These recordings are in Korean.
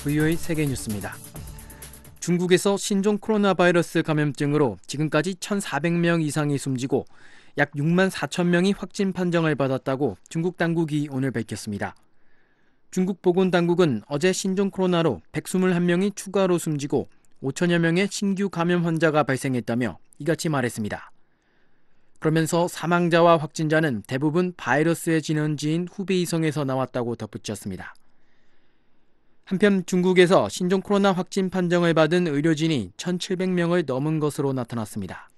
VOA 세계뉴스입니다. 중국에서 신종 코로나 바이러스 감염증으로 지금까지 1,400명 이상이 숨지고 약 6만 4천 명이 확진 판정을 받았다고 중국 당국이 오늘 밝혔습니다. 중국 보건당국은 어제 신종 코로나로 121명이 추가로 숨지고 5천여 명의 신규 감염 환자가 발생했다며 이같이 말했습니다. 그러면서 사망자와 확진자는 대부분 바이러스의 진원지인 후베이성에서 나왔다고 덧붙였습니다. 한편 중국에서 신종 코로나 확진 판정을 받은 의료진이 1,700명을 넘은 것으로 나타났습니다.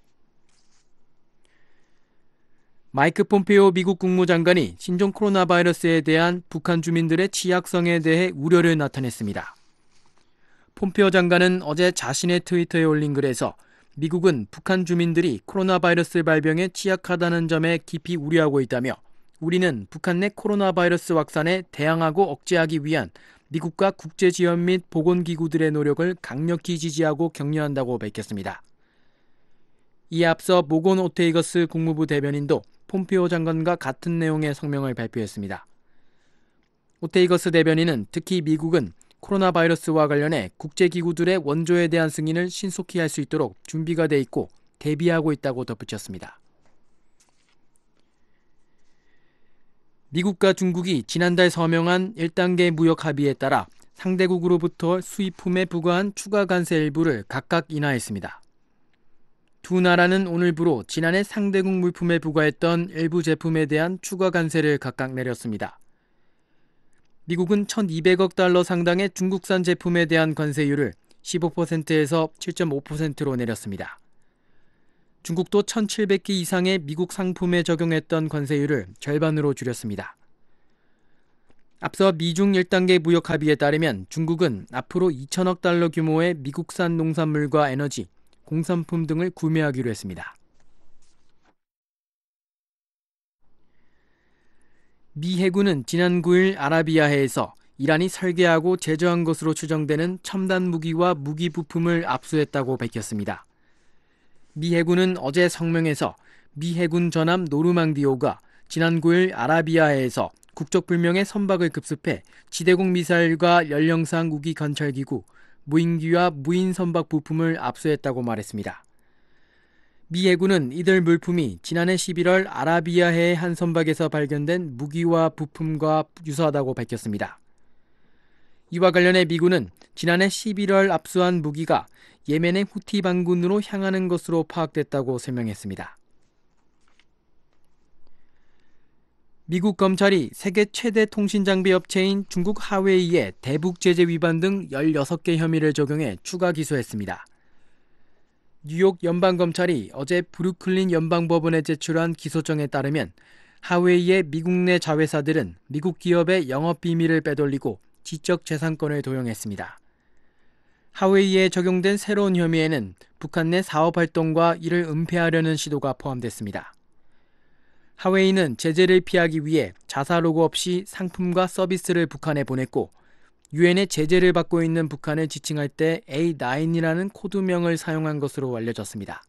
마이크 폼페오 미국 국무장관이 신종 코로나 바이러스에 대한 북한 주민들의 취약성에 대해 우려를 나타냈습니다. 폼페오 장관은 어제 자신의 트위터에 올린 글에서 미국은 북한 주민들이 코로나 바이러스 발병에 취약하다는 점에 깊이 우려하고 있다며 우리는 북한 내 코로나 바이러스 확산에 대항하고 억제하기 위한 미국과 국제지원 및 보건기구들의 노력을 강력히 지지하고 격려한다고 밝혔습니다. 이에 앞서 모건 오테이거스 국무부 대변인도 폼페오 장관과 같은 내용의 성명을 발표했습니다. 오테이거스 대변인은 특히 미국은 코로나 바이러스와 관련해 국제기구들의 원조에 대한 승인을 신속히 할 수 있도록 준비가 돼 있고 대비하고 있다고 덧붙였습니다. 미국과 중국이 지난달 서명한 1단계 무역 합의에 따라 상대국으로부터 수입품에 부과한 추가 관세 일부를 각각 인하했습니다. 두 나라는 오늘부로 지난해 상대국 물품에 부과했던 일부 제품에 대한 추가 관세를 각각 내렸습니다. 미국은 1,200억 달러 상당의 중국산 제품에 대한 관세율을 15%에서 7.5%로 내렸습니다. 중국도 1,700개 이상의 미국 상품에 적용했던 관세율을 절반으로 줄였습니다. 앞서 미중 1단계 무역 합의에 따르면 중국은 앞으로 2천억 달러 규모의 미국산 농산물과 에너지, 공산품 등을 구매하기로 했습니다. 미 해군은 지난 9일 아라비아해에서 이란이 설계하고 제조한 것으로 추정되는 첨단 무기와 무기 부품을 압수했다고 밝혔습니다. 미 해군은 어제 성명에서 미 해군 전함 노르망디호가 지난 9일 아라비아해에서 국적불명의 선박을 급습해 지대공 미사일과 연령상 무기 관찰기구, 무인기와 무인 선박 부품을 압수했다고 말했습니다. 미 해군은 이들 물품이 지난해 11월 아라비아해의 한 선박에서 발견된 무기와 부품과 유사하다고 밝혔습니다. 이와 관련해 미군은 지난해 11월 압수한 무기가 예멘의 후티 반군으로 향하는 것으로 파악됐다고 설명했습니다. 미국 검찰이 세계 최대 통신장비 업체인 중국 하웨이에 대북 제재 위반 등 16개 혐의를 적용해 추가 기소했습니다. 뉴욕 연방검찰이 어제 브루클린 연방법원에 제출한 기소정에 따르면 하웨이의 미국 내 자회사들은 미국 기업의 영업비밀을 빼돌리고 지적재산권을 도용했습니다. 하웨이에 적용된 새로운 혐의에는 북한 내 사업활동과 이를 은폐하려는 시도가 포함됐습니다. 하웨이는 제재를 피하기 위해 자사 로고 없이 상품과 서비스를 북한에 보냈고 유엔의 제재를 받고 있는 북한을 지칭할 때 A9이라는 코드명을 사용한 것으로 알려졌습니다.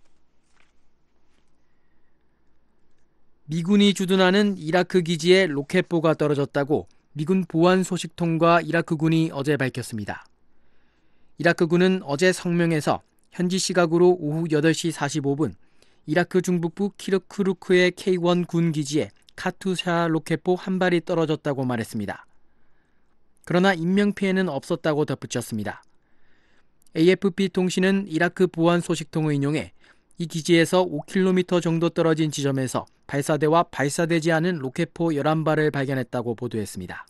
미군이 주둔하는 이라크 기지에 로켓포가 떨어졌다고 미군 보안 소식통과 이라크군이 어제 밝혔습니다. 이라크군은 어제 성명에서 현지 시각으로 오후 8시 45분 이라크 중북부 키르쿠르크의 K1 군 기지에 카투샤 로켓포 한 발이 떨어졌다고 말했습니다. 그러나 인명피해는 없었다고 덧붙였습니다. AFP 통신은 이라크 보안 소식통을 인용해 이 기지에서 5km 정도 떨어진 지점에서 발사대와 발사되지 않은 로켓포 11발을 발견했다고 보도했습니다.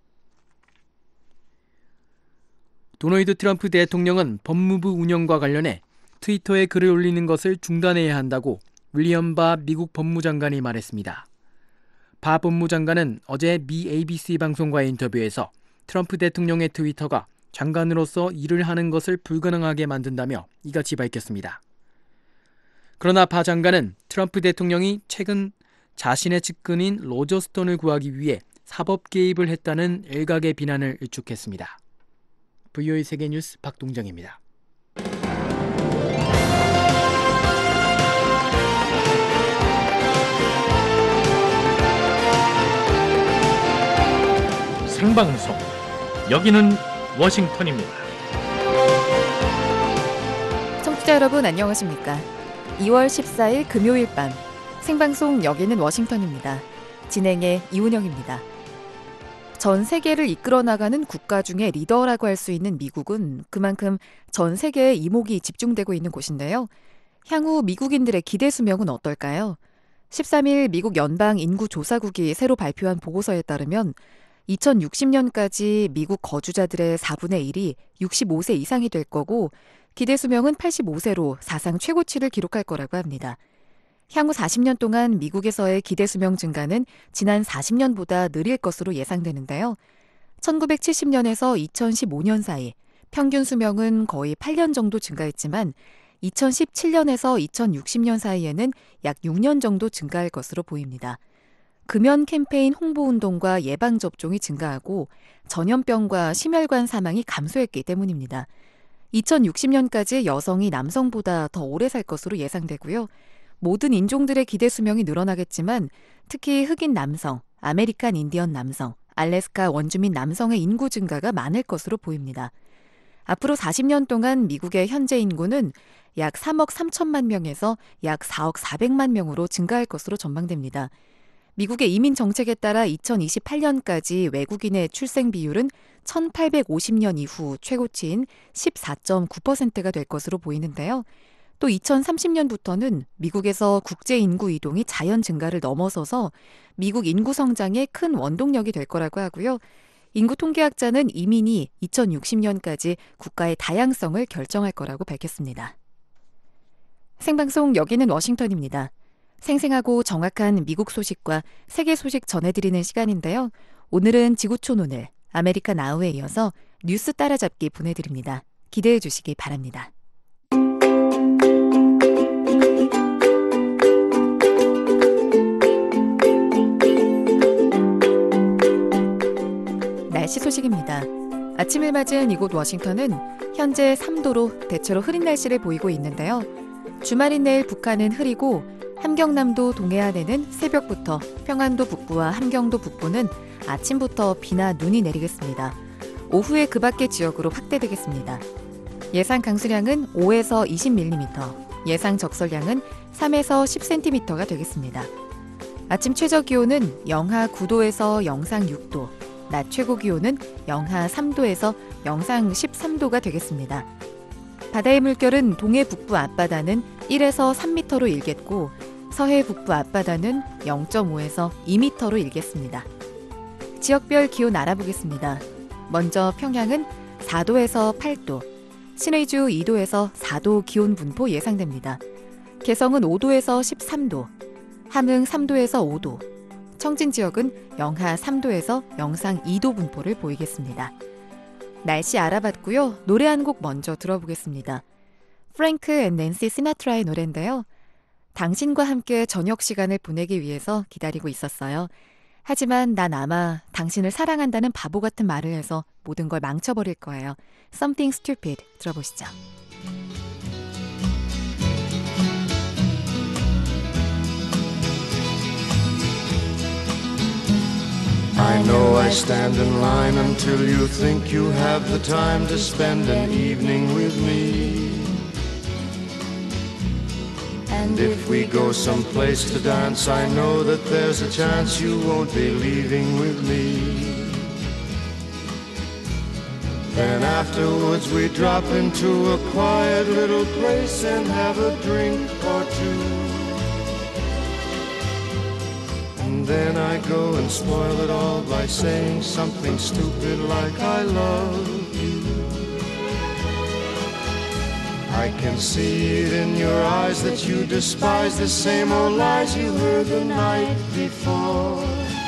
도널드 트럼프 대통령은 법무부 운영과 관련해 트위터에 글을 올리는 것을 중단해야 한다고 윌리엄 바 미국 법무장관이 말했습니다. 바 법무장관은 어제 미 ABC 방송과의 인터뷰에서 트럼프 대통령의 트위터가 장관으로서 일을 하는 것을 불가능하게 만든다며 이같이 밝혔습니다. 그러나 바 장관은 트럼프 대통령이 최근 자신의 측근인 로저 스톤을 구하기 위해 사법 개입을 했다는 일각의 비난을 일축했습니다. VOA 세계뉴스 박동정입니다. 생방송 여기는 워싱턴입니다. 청취자 여러분 안녕하십니까? 2월 14일 금요일 밤 생방송 여기는 워싱턴입니다. 진행의 이운영입니다. 전 세계를 이끌어 나가는 국가 중에 리더라고 할 수 있는 미국은 그만큼 전 세계에 이목이 집중되고 있는 곳인데요. 향후 미국인들의 기대 수명은 어떨까요? 13일 미국 연방인구조사국이 새로 발표한 보고서에 따르면 2060년까지 미국 거주자들의 4분의 1이 65세 이상이 될 거고 기대 수명은 85세로 사상 최고치를 기록할 거라고 합니다. 향후 40년 동안 미국에서의 기대 수명 증가는 지난 40년보다 느릴 것으로 예상되는데요. 1970년에서 2015년 사이 평균 수명은 거의 8년 정도 증가했지만 2017년에서 2060년 사이에는 약 6년 정도 증가할 것으로 보입니다. 금연 캠페인 홍보운동과 예방접종이 증가하고 전염병과 심혈관 사망이 감소했기 때문입니다. 2060년까지 여성이 남성보다 더 오래 살 것으로 예상되고요. 모든 인종들의 기대 수명이 늘어나겠지만 특히 흑인 남성, 아메리칸 인디언 남성, 알래스카 원주민 남성의 인구 증가가 많을 것으로 보입니다. 앞으로 40년 동안 미국의 현재 인구는 약 3억 3천만 명에서 약 4억 4백만 명으로 증가할 것으로 전망됩니다. 미국의 이민 정책에 따라 2028년까지 외국인의 출생 비율은 1850년 이후 최고치인 14.9%가 될 것으로 보이는데요. 또 2030년부터는 미국에서 국제 인구 이동이 자연 증가를 넘어서서 미국 인구 성장의 큰 원동력이 될 거라고 하고요. 인구 통계학자는 이민이 2060년까지 국가의 다양성을 결정할 거라고 밝혔습니다. 생방송 여기는 워싱턴입니다. 생생하고 정확한 미국 소식과 세계 소식 전해드리는 시간인데요. 오늘은 지구촌 오늘, 아메리카 나우에 이어서 뉴스 따라잡기 보내드립니다. 기대해 주시기 바랍니다. 날씨 소식입니다. 아침을 맞은 이곳 워싱턴은 현재 3도로 대체로 흐린 날씨를 보이고 있는데요. 주말인 내일 북한은 흐리고 함경남도 동해안에는 새벽부터 평안도 북부와 함경도 북부는 아침부터 비나 눈이 내리겠습니다. 오후에 그 밖의 지역으로 확대되겠습니다. 예상 강수량은 5에서 20mm, 예상 적설량은 3에서 10cm가 되겠습니다. 아침 최저 기온은 영하 9도에서 영상 6도, 낮 최고 기온은 영하 3도에서 영상 13도가 되겠습니다. 바다의 물결은 동해 북부 앞바다는 1에서 3m로 일겠고 서해 북부 앞바다는 0.5에서 2m로 일겠습니다. 지역별 기온 알아보겠습니다. 먼저 평양은 4도에서 8도, 신의주 2도에서 4도 기온 분포 예상됩니다. 개성은 5도에서 13도, 함흥 3도에서 5도, 청진 지역은 영하 3도에서 영상 2도 분포를 보이겠습니다. 날씨 알아봤고요. 노래 한 곡 먼저 들어보겠습니다. 프랭크 앤 낸시 시나트라의 노래인데요. 당신과 함께 저녁 시간을 보내기 위해서 기다리고 있었어요. 하지만 난 아마 당신을 사랑한다는 바보 같은 말을 해서 모든 걸 망쳐버릴 거예요. Something Stupid 들어보시죠. I know I stand in line until you think you have the time to spend an evening with me. And if we go someplace to dance, I know that there's a chance you won't be leaving with me. Then afterwards we drop into a quiet little place and have a drink or two. And then I go and spoil it all by saying something stupid like I love you. I can see it in your eyes that you despise the same old lies you heard the night before.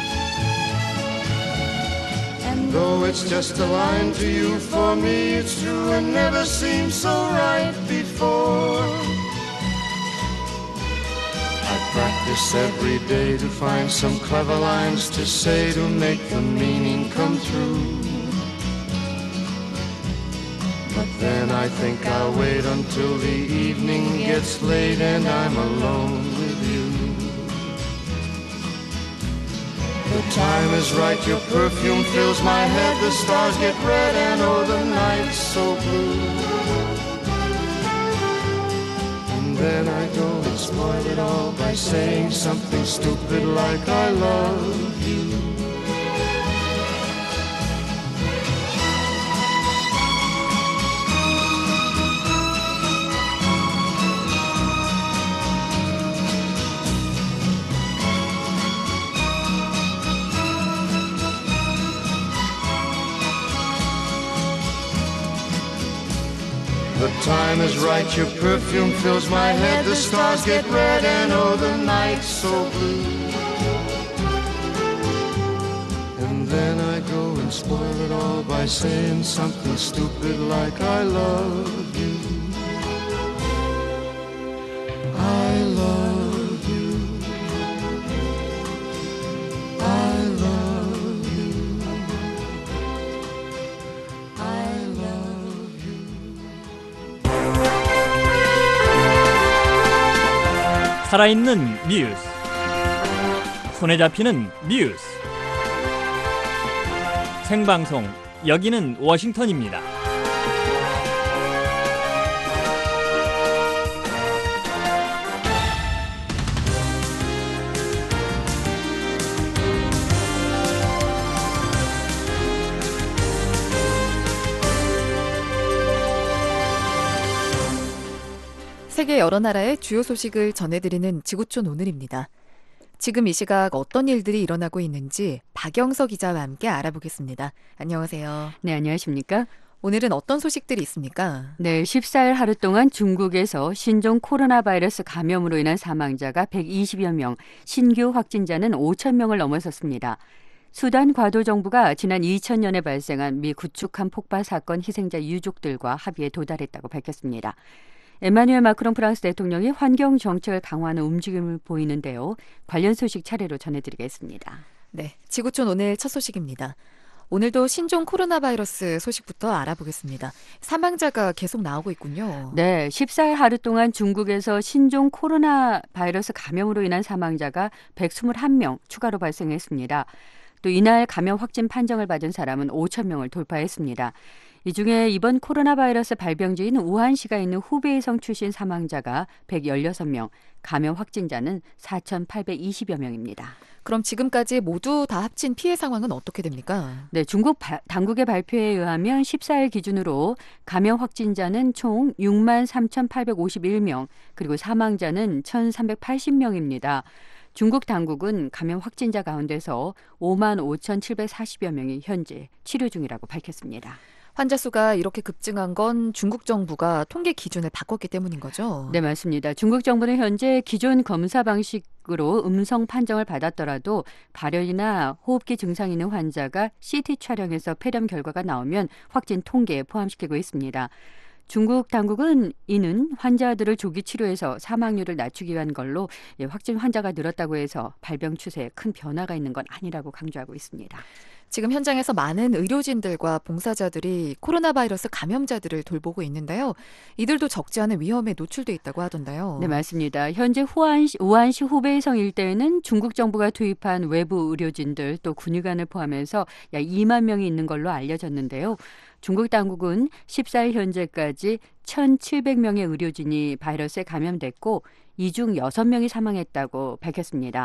And though it's just a line to you, for me it's true and never seemed so right before. Practice every day to find some clever lines to say to make the meaning come true. But then I think I'll wait until the evening gets late and I'm alone with you. The time is right, your perfume fills my head. The stars get red and oh, the night's so blue. And then I go and spoil it all by saying something stupid like I love you. The time is right, your perfume fills my head. The stars get red and oh, the night's so blue. And then I go and spoil it all by saying something stupid like I love you. I love you. I love you. I love you. 살아있는 뉴스, 손에 잡히는 뉴스, 생방송, 여기는 워싱턴입니다. 세계 여러 나라의 주요 소식을 전해드리는 지구촌 오늘입니다. 지금 이 시각 어떤 일들이 일어나고 있는지 박영서 기자와 함께 알아보겠습니다. 안녕하세요. 네, 안녕하십니까? 오늘은 어떤 소식들이 있습니까? 네, 14일 하루 동안 중국에서 신종 코로나 바이러스 감염으로 인한 사망자가 120여 명, 신규 확진자는 5천 명을 넘어섰습니다. 수단 과도 정부가 지난 2000년에 발생한 미 구축함 폭발 사건 희생자 유족들과 합의에 도달했다고 밝혔습니다. 에마뉘엘 마크롱 프랑스 대통령이 환경 정책을 강화하는 움직임을 보이는데요. 관련 소식 차례로 전해드리겠습니다. 네, 지구촌 오늘 첫 소식입니다. 오늘도 신종 코로나 바이러스 소식부터 알아보겠습니다. 사망자가 계속 나오고 있군요. 네, 14일 하루 동안 중국에서 신종 코로나 바이러스 감염으로 인한 사망자가 121명 추가로 발생했습니다. 또 이날 감염 확진 판정을 받은 사람은 5천 명을 돌파했습니다. 이 중에 이번 코로나 바이러스 발병지인 우한시가 있는 후베이성 출신 사망자가 116명, 감염 확진자는 4,820여 명입니다. 그럼 지금까지 모두 다 합친 피해 상황은 어떻게 됩니까? 네, 중국 당국의 발표에 의하면 14일 기준으로 감염 확진자는 총 6만 3,851명, 그리고 사망자는 1,380명입니다. 중국 당국은 감염 확진자 가운데서 5만 5,740여 명이 현재 치료 중이라고 밝혔습니다. 환자 수가 이렇게 급증한 건 중국 정부가 통계 기준을 바꿨기 때문인 거죠? 네, 맞습니다. 중국 정부는 현재 기존 검사 방식으로 음성 판정을 받았더라도 발열이나 호흡기 증상이 있는 환자가 CT 촬영에서 폐렴 결과가 나오면 확진 통계에 포함시키고 있습니다. 중국 당국은 이는 환자들을 조기 치료해서 사망률을 낮추기 위한 걸로 확진 환자가 늘었다고 해서 발병 추세에 큰 변화가 있는 건 아니라고 강조하고 있습니다. 지금 현장에서 많은 의료진들과 봉사자들이 코로나 바이러스 감염자들을 돌보고 있는데요. 이들도 적지 않은 위험에 노출돼 있다고 하던데요. 네, 맞습니다. 현재 우한시 후베이성 일대에는 중국 정부가 투입한 외부 의료진들 또 군의관을 포함해서 약 2만 명이 있는 걸로 알려졌는데요. 중국 당국은 14일 현재까지 1,700명의 의료진이 바이러스에 감염됐고 이 중 6명이 사망했다고 밝혔습니다.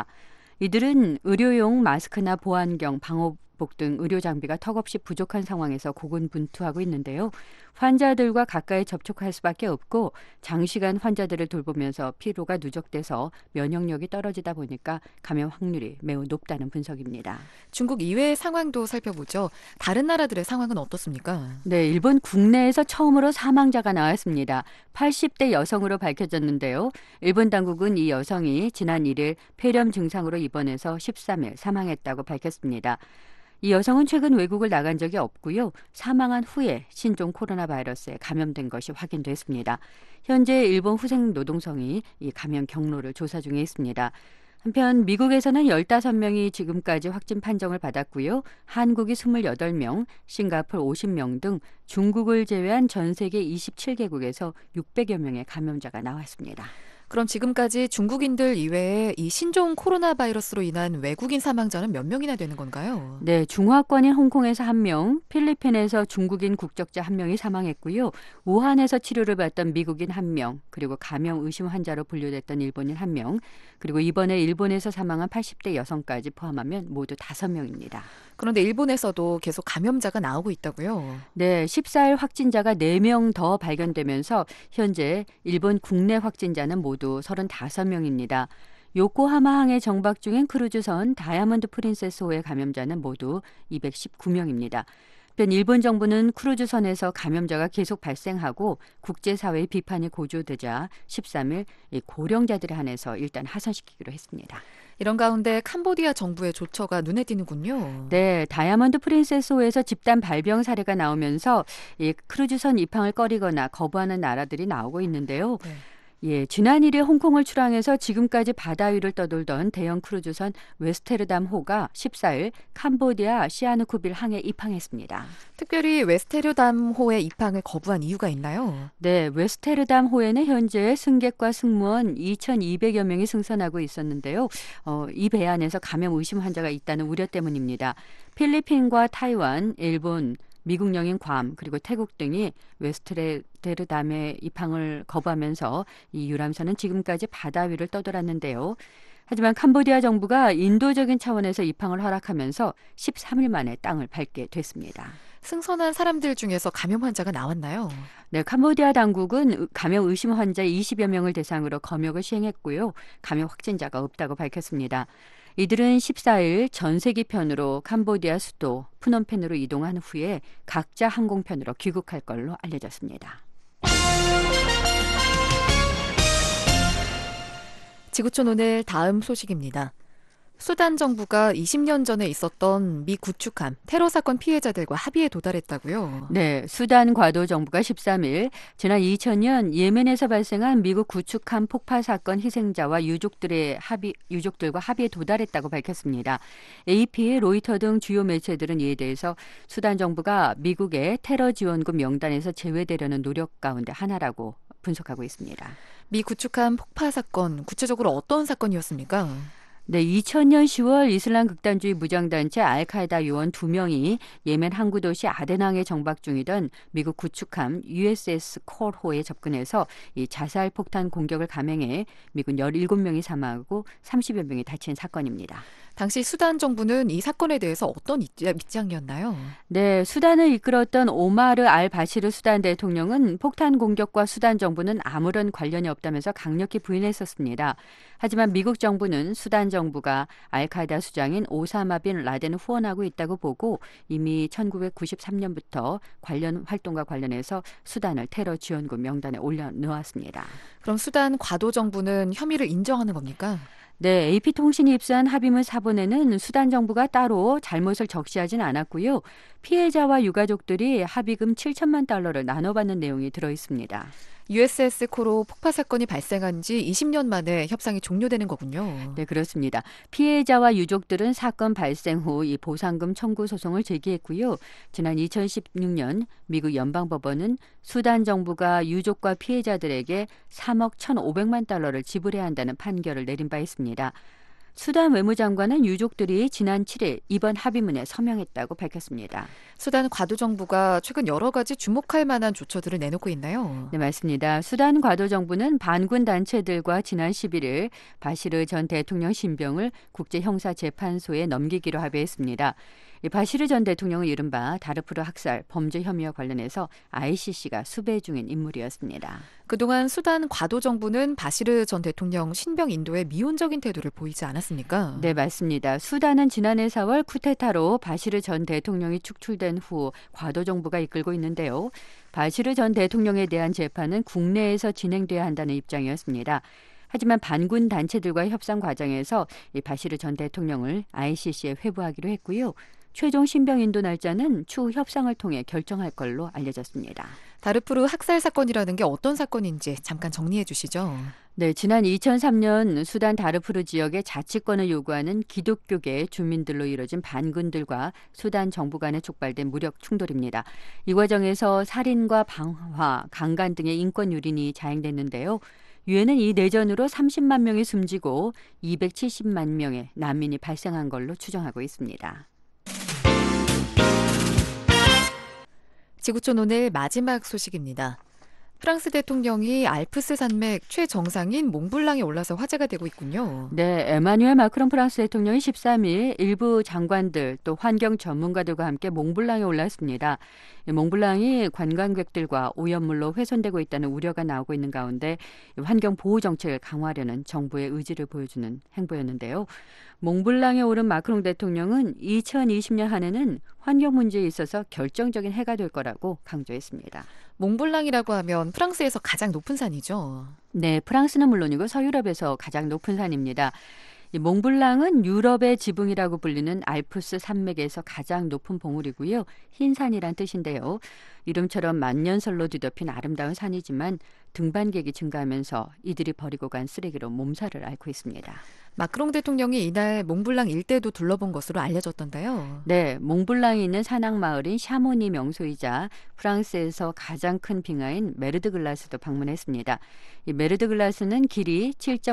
이들은 의료용 마스크나 보안경, 방호복 등 의료 장비가 턱없이 부족한 상황에서 고군분투하고 있는데요. 환자들과 가까이 접촉할 수밖에 없고 장시간 환자들을 돌보면서 피로가 누적돼서 면역력이 떨어지다 보니까 감염 확률이 매우 높다는 분석입니다. 중국 이외의 상황도 살펴보죠. 다른 나라들의 상황은 어떻습니까? 네, 일본 국내에서 처음으로 사망자가 나왔습니다. 80대 여성으로 밝혀졌는데요. 일본 당국은 이 여성이 지난 1일 폐렴 증상으로 입원해서 13일 사망했다고 밝혔습니다. 이 여성은 최근 외국을 나간 적이 없고요. 사망한 후에 신종 코로나 바이러스에 감염된 것이 확인됐습니다. 현재 일본 후생 노동성이 이 감염 경로를 조사 중에 있습니다. 한편 미국에서는 15명이 지금까지 확진 판정을 받았고요. 한국이 28명, 싱가포르 50명 등 중국을 제외한 전 세계 27개국에서 600여 명의 감염자가 나왔습니다. 그럼 지금까지 중국인들 이외에 이 신종 코로나 바이러스로 인한 외국인 사망자는 몇 명이나 되는 건가요? 네, 중화권인 홍콩에서 1명, 필리핀에서 중국인 국적자 1명이 사망했고요. 우한에서 치료를 받던 미국인 1명, 그리고 감염 의심 환자로 분류됐던 일본인 1명, 그리고 이번에 일본에서 사망한 80대 여성까지 포함하면 모두 5명입니다. 그런데 일본에서도 계속 감염자가 나오고 있다고요? 네, 14일 확진자가 4명 더 발견되면서 현재 일본 국내 확진자는 모두 35명입니다. 요코하마항에 정박 중인 크루즈선 다이아몬드 프린세스호의 감염자는 모두 219명입니다. 한편 일본 정부는 크루즈선에서 감염자가 계속 발생하고 국제사회의 비판이 고조되자 13일 고령자들에 한해서 일단 하선시키기로 했습니다. 이런 가운데 캄보디아 정부의 조처가 눈에 띄는군요. 네, 다이아몬드 프린세스호에서 집단 발병 사례가 나오면서 이 크루즈선 입항을 꺼리거나 거부하는 나라들이 나오고 있는데요. 네. 예, 지난 1일 홍콩을 출항해서 지금까지 바다 위를 떠돌던 대형 크루즈선 웨스테르담호가 14일 캄보디아 시아누쿠빌 항에 입항했습니다. 특별히 웨스테르담호의 입항을 거부한 이유가 있나요? 네, 웨스테르담호에는 현재 승객과 승무원 2,200여 명이 승선하고 있었는데요. 이 배 안에서 감염 의심 환자가 있다는 우려 때문입니다. 필리핀과 타이완, 일본, 미국 영인 괌 그리고 태국 등이 웨스테르담의 입항을 거부하면서 이 유람선은 지금까지 바다 위를 떠돌았는데요. 하지만 캄보디아 정부가 인도적인 차원에서 입항을 허락하면서 13일 만에 땅을 밟게 됐습니다. 승선한 사람들 중에서 감염 환자가 나왔나요? 네, 캄보디아 당국은 감염 의심 환자 20여 명을 대상으로 검역을 시행했고요. 감염 확진자가 없다고 밝혔습니다. 이들은 14일 전세기편으로 캄보디아 수도 프놈펜으로 이동한 후에 각자 항공편으로 귀국할 걸로 알려졌습니다. 지구촌 오늘 다음 소식입니다. 수단 정부가 20년 전에 있었던 미 구축함 테러 사건 피해자들과 합의에 도달했다고요? 네, 수단 과도 정부가 13일 지난 2000년 예멘에서 발생한 미국 구축함 폭파 사건 희생자와 유족들과 합의에 도달했다고 밝혔습니다. AP, 로이터 등 주요 매체들은 이에 대해서 수단 정부가 미국의 테러 지원금 명단에서 제외되려는 노력 가운데 하나라고 분석하고 있습니다. 미 구축함 폭파 사건 구체적으로 어떤 사건이었습니까? 네, 2000년 10월 이슬람 극단주의 무장단체 알카에다 요원 2명이 예멘 항구 도시 아덴항에 정박 중이던 미국 구축함 USS 콜호에 접근해서 이 자살 폭탄 공격을 감행해 미군 17명이 사망하고 30여 명이 다친 사건입니다. 당시 수단 정부는 이 사건에 대해서 어떤 입장이었나요? 네, 수단을 이끌었던 오마르 알 바시르 수단 대통령은 폭탄 공격과 수단 정부는 아무런 관련이 없다면서 강력히 부인했었습니다. 하지만 미국 정부는 수단 정부가 알카에다 수장인 오사마 빈 라덴을 후원하고 있다고 보고 이미 1993년부터 관련 활동과 관련해서 수단을 테러 지원국 명단에 올려놓았습니다. 그럼 수단 과도 정부는 혐의를 인정하는 겁니까? 네, AP통신이 입수한 합의문 사본에는 수단 정부가 따로 잘못을 적시하진 않았고요. 피해자와 유가족들이 합의금 7천만 달러를 나눠받는 내용이 들어있습니다. USS 코로 폭파 사건이 발생한 지 20년 만에 협상이 종료되는 거군요. 네, 그렇습니다. 피해자와 유족들은 사건 발생 후 이 보상금 청구 소송을 제기했고요. 지난 2016년 미국 연방법원은 수단 정부가 유족과 피해자들에게 3억 1,500만 달러를 지불해야 한다는 판결을 내린 바 있습니다. 수단 외무장관은 유족들이 지난 7일 이번 합의문에 서명했다고 밝혔습니다. 수단 과도 정부가 최근 여러 가지 주목할 만한 조처들을 내놓고 있나요? 네, 맞습니다. 수단 과도 정부는 반군 단체들과 지난 11일 바시르 전 대통령 신병을 국제형사재판소에 넘기기로 합의했습니다. 바시르 전 대통령은 이른바 다르푸르 학살 범죄 혐의와 관련해서 ICC가 수배 중인 인물이었습니다. 그동안 수단 과도 정부는 바시르 전 대통령 신병 인도에 미온적인 태도를 보이지 않았습니까? 네, 맞습니다. 수단은 지난해 4월 쿠데타로 바시르 전 대통령이 축출된 후 과도 정부가 이끌고 있는데요. 바시르 전 대통령에 대한 재판은 국내에서 진행돼야 한다는 입장이었습니다. 하지만 반군 단체들과의 협상 과정에서 이 바시르 전 대통령을 ICC에 회부하기로 했고요. 최종 신병 인도 날짜는 추후 협상을 통해 결정할 걸로 알려졌습니다. 다르푸르 학살 사건이라는 게 어떤 사건인지 잠깐 정리해 주시죠. 네, 지난 2003년 수단 다르푸르 지역의 자치권을 요구하는 기독교계 주민들로 이뤄진 반군들과 수단 정부 간에 촉발된 무력 충돌입니다. 이 과정에서 살인과 방화, 강간 등의 인권 유린이 자행됐는데요. 유엔은 이 내전으로 30만 명이 숨지고 270만 명의 난민이 발생한 걸로 추정하고 있습니다. 지구촌 오늘 마지막 소식입니다. 프랑스 대통령이 알프스 산맥 최정상인 몽블랑에 올라서 화제가 되고 있군요. 네, 에마뉴엘 마크롱 프랑스 대통령이 13일 일부 장관들 또 환경 전문가들과 함께 몽블랑에 올랐습니다. 몽블랑이 관광객들과 오염물로 훼손되고 있다는 우려가 나오고 있는 가운데 환경 보호 정책을 강화하려는 정부의 의지를 보여주는 행보였는데요. 몽블랑에 오른 마크롱 대통령은 2020년 한 해는 환경 문제에 있어서 결정적인 해가 될 거라고 강조했습니다. 몽블랑이라고 하면 프랑스에서 가장 높은 산이죠. 네, 프랑스는 물론이고 서유럽에서 가장 높은 산입니다. 이 몽블랑은 유럽의 지붕이라고 불리는 알프스 산맥에서 가장 높은 봉우리고요. 흰산이란 뜻인데요. 이름처럼 만년설로 뒤덮인 아름다운 산이지만 등반객이 증가하면서 이들이 버리고 간 쓰레기로 몸살을 앓고 있습니다. 마크롱 대통령이 이날 몽블랑 일대도 둘러본 것으로 알려졌던데요. 네, 몽블랑이 있는 산악마을인 샤모니 명소이자 프랑스에서 가장 큰 빙하인 메르드글라스도 방문했습니다. 이 메르드글라스는 길이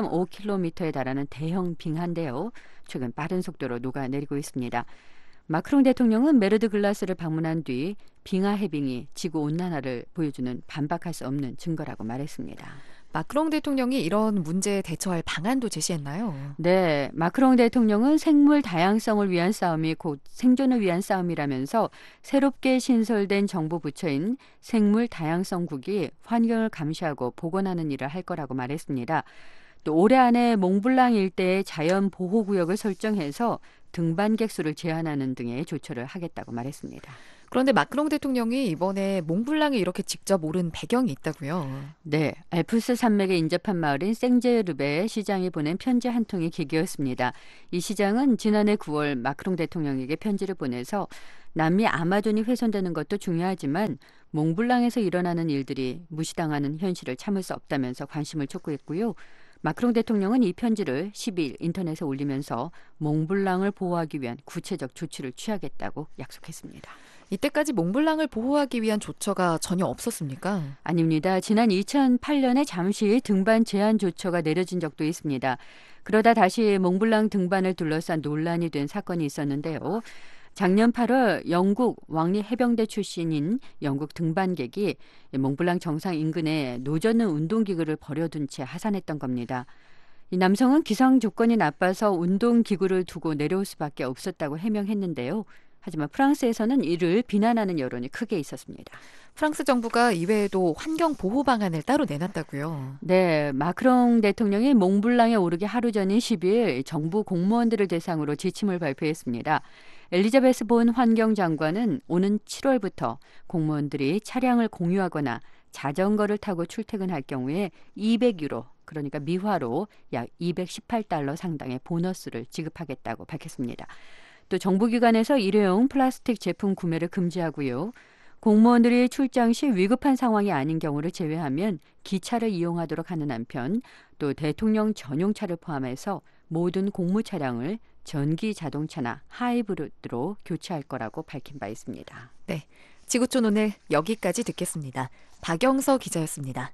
7.5km에 달하는 대형 빙하인데요. 최근 빠른 속도로 녹아내리고 있습니다. 마크롱 대통령은 메르드글라스를 방문한 뒤 빙하 해빙이 지구온난화를 보여주는 반박할 수 없는 증거라고 말했습니다. 마크롱 대통령이 이런 문제에 대처할 방안도 제시했나요? 네, 마크롱 대통령은 생물 다양성을 위한 싸움이 곧 생존을 위한 싸움이라면서 새롭게 신설된 정부 부처인 생물 다양성국이 환경을 감시하고 복원하는 일을 할 거라고 말했습니다. 또 올해 안에 몽블랑 일대의 자연 보호구역을 설정해서 등반객 수를 제한하는 등의 조처를 하겠다고 말했습니다. 그런데 마크롱 대통령이 이번에 몽블랑에 이렇게 직접 오른 배경이 있다고요. 네, 알프스 산맥에 인접한 마을인 생제르베 시장이 보낸 편지 한 통이 계기였습니다. 이 시장은 지난해 9월 마크롱 대통령에게 편지를 보내서 남미 아마존이 훼손되는 것도 중요하지만 몽블랑에서 일어나는 일들이 무시당하는 현실을 참을 수 없다면서 관심을 촉구했고요. 마크롱 대통령은 이 편지를 10일 인터넷에 올리면서 몽블랑을 보호하기 위한 구체적 조치를 취하겠다고 약속했습니다. 이때까지 몽블랑을 보호하기 위한 조처가 전혀 없었습니까? 아닙니다. 지난 2008년에 잠시 등반 제한 조처가 내려진 적도 있습니다. 그러다 다시 몽블랑 등반을 둘러싼 논란이 된 사건이 있었는데요. 작년 8월 영국 왕리 해병대 출신인 영국 등반객이 몽블랑 정상 인근에 노젓는 운동기구를 버려둔 채 하산했던 겁니다. 이 남성은 기상 조건이 나빠서 운동기구를 두고 내려올 수밖에 없었다고 해명했는데요. 하지만 프랑스에서는 이를 비난하는 여론이 크게 있었습니다. 프랑스 정부가 이외에도 환경 보호 방안을 따로 내놨다고요. 네, 마크롱 대통령이 몽블랑에 오르기 하루 전인 10일 정부 공무원들을 대상으로 지침을 발표했습니다. 엘리자베스 본 환경장관은 오는 7월부터 공무원들이 차량을 공유하거나 자전거를 타고 출퇴근할 경우에 200유로, 그러니까 미화로 약 218달러 상당의 보너스를 지급하겠다고 밝혔습니다. 또 정부기관에서 일회용 플라스틱 제품 구매를 금지하고요. 공무원들이 출장 시 위급한 상황이 아닌 경우를 제외하면 기차를 이용하도록 하는 한편 또 대통령 전용차를 포함해서 모든 공무 차량을 전기 자동차나 하이브리드로 교체할 거라고 밝힌 바 있습니다. 네, 지구촌 오늘 여기까지 듣겠습니다. 박영서 기자였습니다.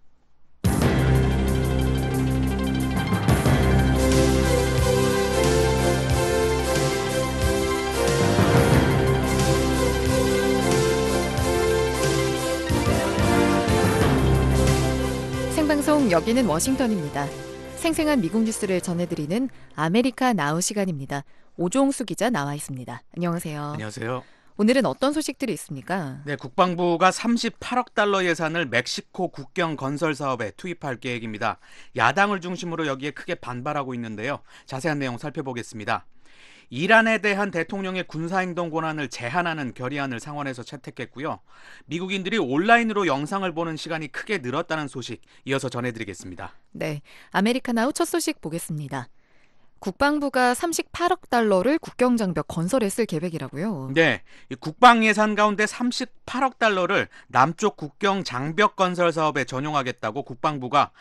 생방송 여기는 워싱턴입니다. 생생한 미국 뉴스를 전해드리는 아메리카 나우 시간입니다. 오종수 기자 나와 있습니다. 안녕하세요. 안녕하세요. 오늘은 어떤 소식들이 있습니까? 네, 국방부가 38억 달러 예산을 멕시코 국경 건설 사업에 투입할 계획입니다. 야당을 중심으로 여기에 크게 반발하고 있는데요. 자세한 내용 살펴보겠습니다. 이란에 대한 대통령의 군사행동 권한을 제한하는 결의안을 상원에서 채택했고요. 미국인들이 온라인으로 영상을 보는 시간이 크게 늘었다는 소식 이어서 전해드리겠습니다. 네, 아메리카 나우 첫 소식 보겠습니다. 국방부가 38억 달러를 국경장벽 건설에 쓸 계획이라고요. 네, 이 국방 예산 가운데 38억 달러를 남쪽 국경 장벽 건설 사업에 전용하겠다고 국방부가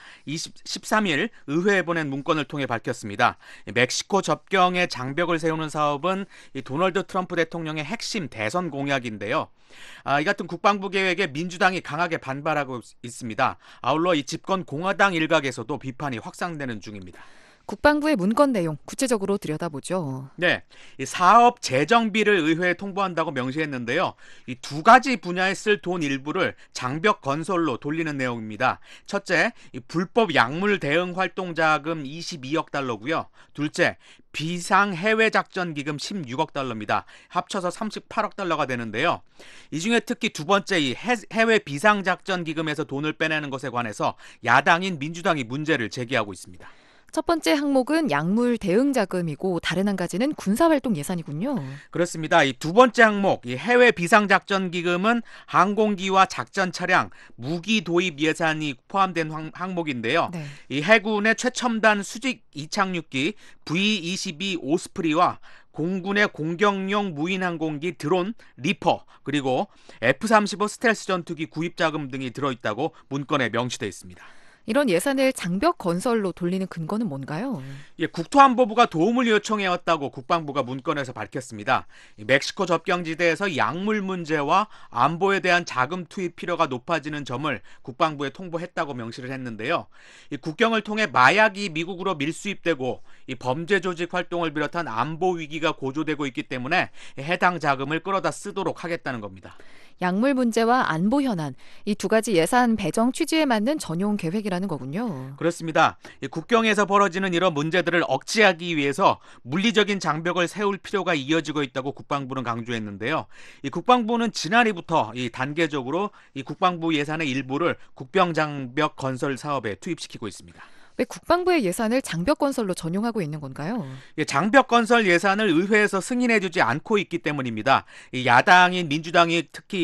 13일 의회에 보낸 문건을 통해 밝혔습니다. 멕시코 접경에 장벽을 세우는 사업은 이 도널드 트럼프 대통령의 핵심 대선 공약인데요. 이 같은 국방부 계획에 민주당이 강하게 반발하고 있습니다. 아울러 이 집권 공화당 일각에서도 비판이 확산되는 중입니다. 국방부의 문건 내용 구체적으로 들여다보죠. 네, 이 사업 재정비를 의회에 통보한다고 명시했는데요. 이 두 가지 분야에 쓸 돈 일부를 장벽 건설로 돌리는 내용입니다. 첫째, 이 불법 약물 대응 활동 자금 22억 달러고요. 둘째, 비상 해외 작전 기금 16억 달러입니다. 합쳐서 38억 달러가 되는데요. 이 중에 특히 두 번째 이 해외 비상 작전 기금에서 돈을 빼내는 것에 관해서 야당인 민주당이 문제를 제기하고 있습니다. 첫 번째 항목은 약물 대응 자금이고 다른 한 가지는 군사활동 예산이군요. 그렇습니다. 이 두 번째 항목, 이 해외 비상작전 기금은 항공기와 작전 차량, 무기 도입 예산이 포함된 항목인데요. 네. 이 해군의 최첨단 수직 이착륙기 V-22 오스프리와 공군의 공격용 무인 항공기 드론 리퍼 그리고 F-35 스텔스 전투기 구입 자금 등이 들어있다고 문건에 명시되어 있습니다. 이런 예산을 장벽 건설로 돌리는 근거는 뭔가요? 예, 국토안보부가 도움을 요청해왔다고 국방부가 문건에서 밝혔습니다. 멕시코 접경지대에서 약물 문제와 안보에 대한 자금 투입 필요가 높아지는 점을 국방부에 통보했다고 명시를 했는데요. 이 국경을 통해 마약이 미국으로 밀수입되고 이 범죄 조직 활동을 비롯한 안보 위기가 고조되고 있기 때문에 해당 자금을 끌어다 쓰도록 하겠다는 겁니다. 약물 문제와 안보 현안, 이 두 가지 예산 배정 취지에 맞는 전용 계획이라는 거군요. 그렇습니다. 이 국경에서 벌어지는 이런 문제들을 억제하기 위해서 물리적인 장벽을 세울 필요가 이어지고 있다고 국방부는 강조했는데요. 이 국방부는 지난해부터 이 단계적으로 이 국방부 예산의 일부를 국병장벽 건설 사업에 투입시키고 있습니다. 왜 국방부의 예산을 장벽 건설로 전용하고 있는 건가요? 장벽 건설 예산을 의회에서 승인해주지 않고 있기 때문입니다. 야당인 민주당이 특히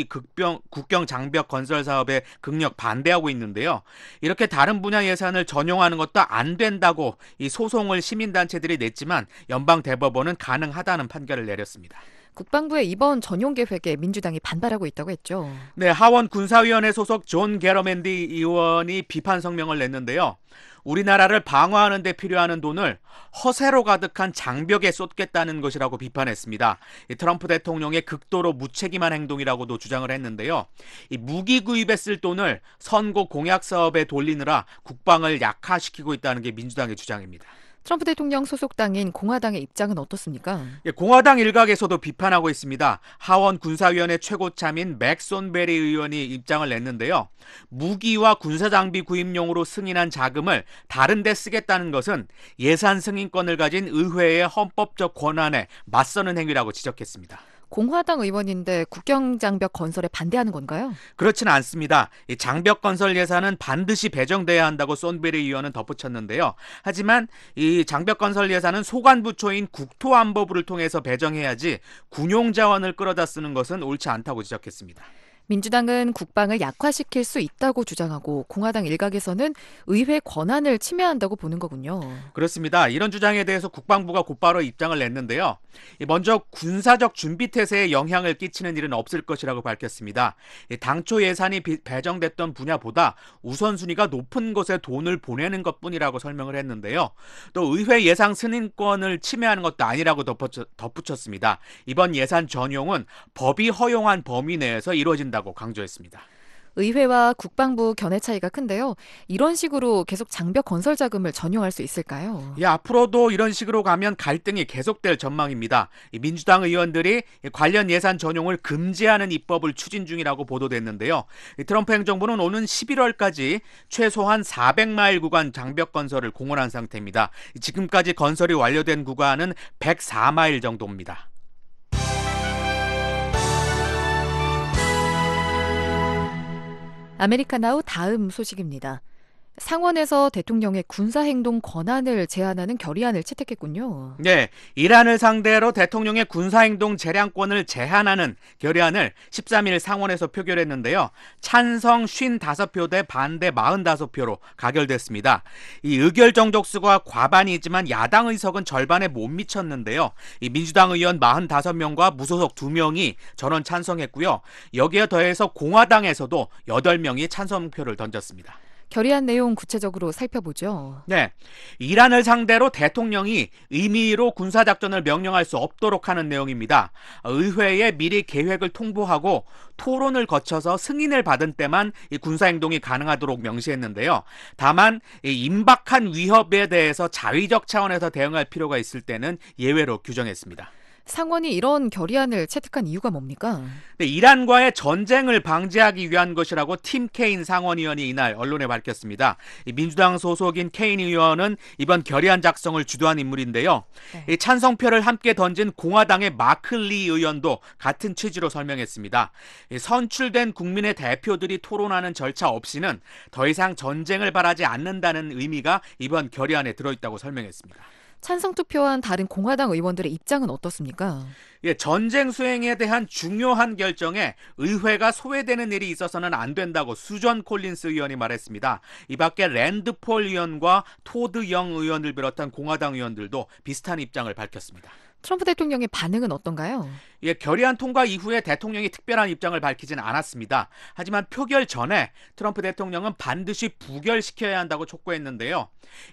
국경 장벽 건설 사업에 극력 반대하고 있는데요. 이렇게 다른 분야 예산을 전용하는 것도 안 된다고 이 소송을 시민단체들이 냈지만 연방 대법원은 가능하다는 판결을 내렸습니다. 국방부의 이번 전용 계획에 민주당이 반발하고 있다고 했죠. 네, 하원 군사위원회 소속 존 게러맨디 의원이 비판 성명을 냈는데요. 우리나라를 방어하는 데 필요한 돈을 허세로 가득한 장벽에 쏟겠다는 것이라고 비판했습니다. 트럼프 대통령의 극도로 무책임한 행동이라고도 주장을 했는데요. 이 무기 구입에 쓸 돈을 선거 공약 사업에 돌리느라 국방을 약화시키고 있다는 게 민주당의 주장입니다. 트럼프 대통령 소속 당인 공화당의 입장은 어떻습니까? 공화당 일각에서도 비판하고 있습니다. 하원 군사위원회 최고참인 맥 손베리 의원이 입장을 냈는데요. 무기와 군사장비 구입용으로 승인한 자금을 다른 데 쓰겠다는 것은 예산 승인권을 가진 의회의 헌법적 권한에 맞서는 행위라고 지적했습니다. 공화당 의원인데 국경장벽 건설에 반대하는 건가요? 그렇지는 않습니다. 이 장벽 건설 예산은 반드시 배정돼야 한다고 손베리 의원은 덧붙였는데요. 하지만 이 장벽 건설 예산은 소관부처인 국토안보부를 통해서 배정해야지 군용 자원을 끌어다 쓰는 것은 옳지 않다고 지적했습니다. 민주당은 국방을 약화시킬 수 있다고 주장하고 공화당 일각에서는 의회 권한을 침해한다고 보는 거군요. 그렇습니다. 이런 주장에 대해서 국방부가 곧바로 입장을 냈는데요. 먼저 군사적 준비 태세에 영향을 끼치는 일은 없을 것이라고 밝혔습니다. 당초 예산이 배정됐던 분야보다 우선순위가 높은 곳에 돈을 보내는 것뿐이라고 설명을 했는데요. 또 의회 예산 승인권을 침해하는 것도 아니라고 덧붙였습니다. 이번 예산 전용은 법이 허용한 범위 내에서 이루어진다고 강조했습니다. 의회와 국방부 견해 차이가 큰데요. 이런 식으로 계속 장벽 건설 자금을 전용할 수 있을까요? 앞으로도 이런 식으로 가면 갈등이 계속될 전망입니다. 민주당 의원들이 관련 예산 전용을 금지하는 입법을 추진 중이라고 보도됐는데요. 트럼프 행정부는 오는 11월까지 최소한 400마일 구간 장벽 건설을 공언한 상태입니다. 지금까지 건설이 완료된 구간은 104마일 정도입니다. 아메리카나우 다음 소식입니다. 상원에서 대통령의 군사행동 권한을 제한하는 결의안을 채택했군요. 네, 이란을 상대로 대통령의 군사행동 재량권을 제한하는 결의안을 13일 상원에서 표결했는데요. 찬성 55표 대 반대 45표로 가결됐습니다. 이 의결 정족수가 과반이지만 야당 의석은 절반에 못 미쳤는데요. 이 민주당 의원 45명과 무소속 2명이 전원 찬성했고요. 여기에 더해서 공화당에서도 8명이 찬성표를 던졌습니다. 결의안 내용 구체적으로 살펴보죠. 네, 이란을 상대로 대통령이 임의로 군사작전을 명령할 수 없도록 하는 내용입니다. 의회에 미리 계획을 통보하고 토론을 거쳐서 승인을 받은 때만 이 군사행동이 가능하도록 명시했는데요. 다만 이 임박한 위협에 대해서 자위적 차원에서 대응할 필요가 있을 때는 예외로 규정했습니다. 상원이 이런 결의안을 채택한 이유가 뭡니까? 네, 이란과의 전쟁을 방지하기 위한 것이라고 팀 케인 상원의원이 이날 언론에 밝혔습니다. 민주당 소속인 케인 의원은 이번 결의안 작성을 주도한 인물인데요. 이 찬성표를 함께 던진 공화당의 마크 리 의원도 같은 취지로 설명했습니다. 선출된 국민의 대표들이 토론하는 절차 없이는 더 이상 전쟁을 바라지 않는다는 의미가 이번 결의안에 들어있다고 설명했습니다. 찬성 투표한 다른 공화당 의원들의 입장은 어떻습니까? 예, 전쟁 수행에 대한 중요한 결정에 의회가 소외되는 일이 있어서는 안 된다고 수전 콜린스 의원이 말했습니다. 이 밖에 랜드 폴 의원과 토드 영 의원을 비롯한 공화당 의원들도 비슷한 입장을 밝혔습니다. 트럼프 대통령의 반응은 어떤가요? 예, 결의안 통과 이후에 대통령이 특별한 입장을 밝히진 않았습니다. 하지만 표결 전에 트럼프 대통령은 반드시 부결시켜야 한다고 촉구했는데요.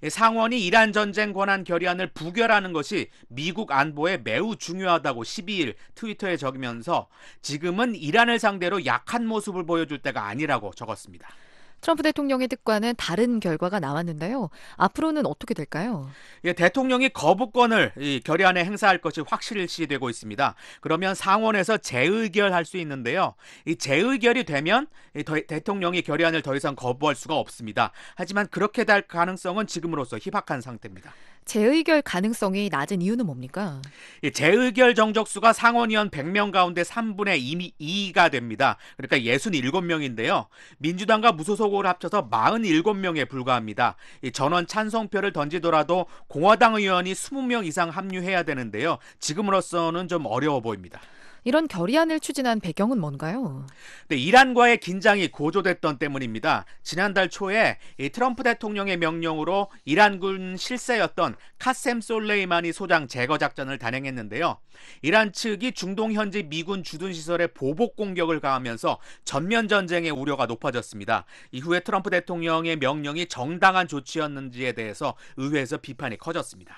상원이 이란 전쟁 권한 결의안을 부결하는 것이 미국 안보에 매우 중요하다고 12일 트위터에 적으면서 지금은 이란을 상대로 약한 모습을 보여줄 때가 아니라고 적었습니다. 트럼프 대통령의 뜻과는 다른 결과가 나왔는데요. 앞으로는 어떻게 될까요? 예, 대통령이 거부권을 이 결의안에 행사할 것이 확실시되고 있습니다. 그러면 상원에서 재의결할 수 있는데요. 이 재의결이 되면 대통령이 결의안을 더 이상 거부할 수가 없습니다. 하지만 그렇게 될 가능성은 지금으로서 희박한 상태입니다. 재의결 가능성이 낮은 이유는 뭡니까? 이 재의결 정족수가 상원의원 100명 가운데 3분의 2가 됩니다. 그러니까 67명인데요. 민주당과 무소속을 합쳐서 47명에 불과합니다. 이 전원 찬성표를 던지더라도 공화당 의원이 20명 이상 합류해야 되는데요. 지금으로서는 좀 어려워 보입니다. 이런 결의안을 추진한 배경은 뭔가요? 네, 이란과의 긴장이 고조됐던 때문입니다. 지난달 초에 이 트럼프 대통령의 명령으로 이란군 실세였던 카셈 솔레이마니 소장 제거 작전을 단행했는데요. 이란 측이 중동 현지 미군 주둔 시설에 보복 공격을 가하면서 전면 전쟁의 우려가 높아졌습니다. 이후에 트럼프 대통령의 명령이 정당한 조치였는지에 대해서 의회에서 비판이 커졌습니다.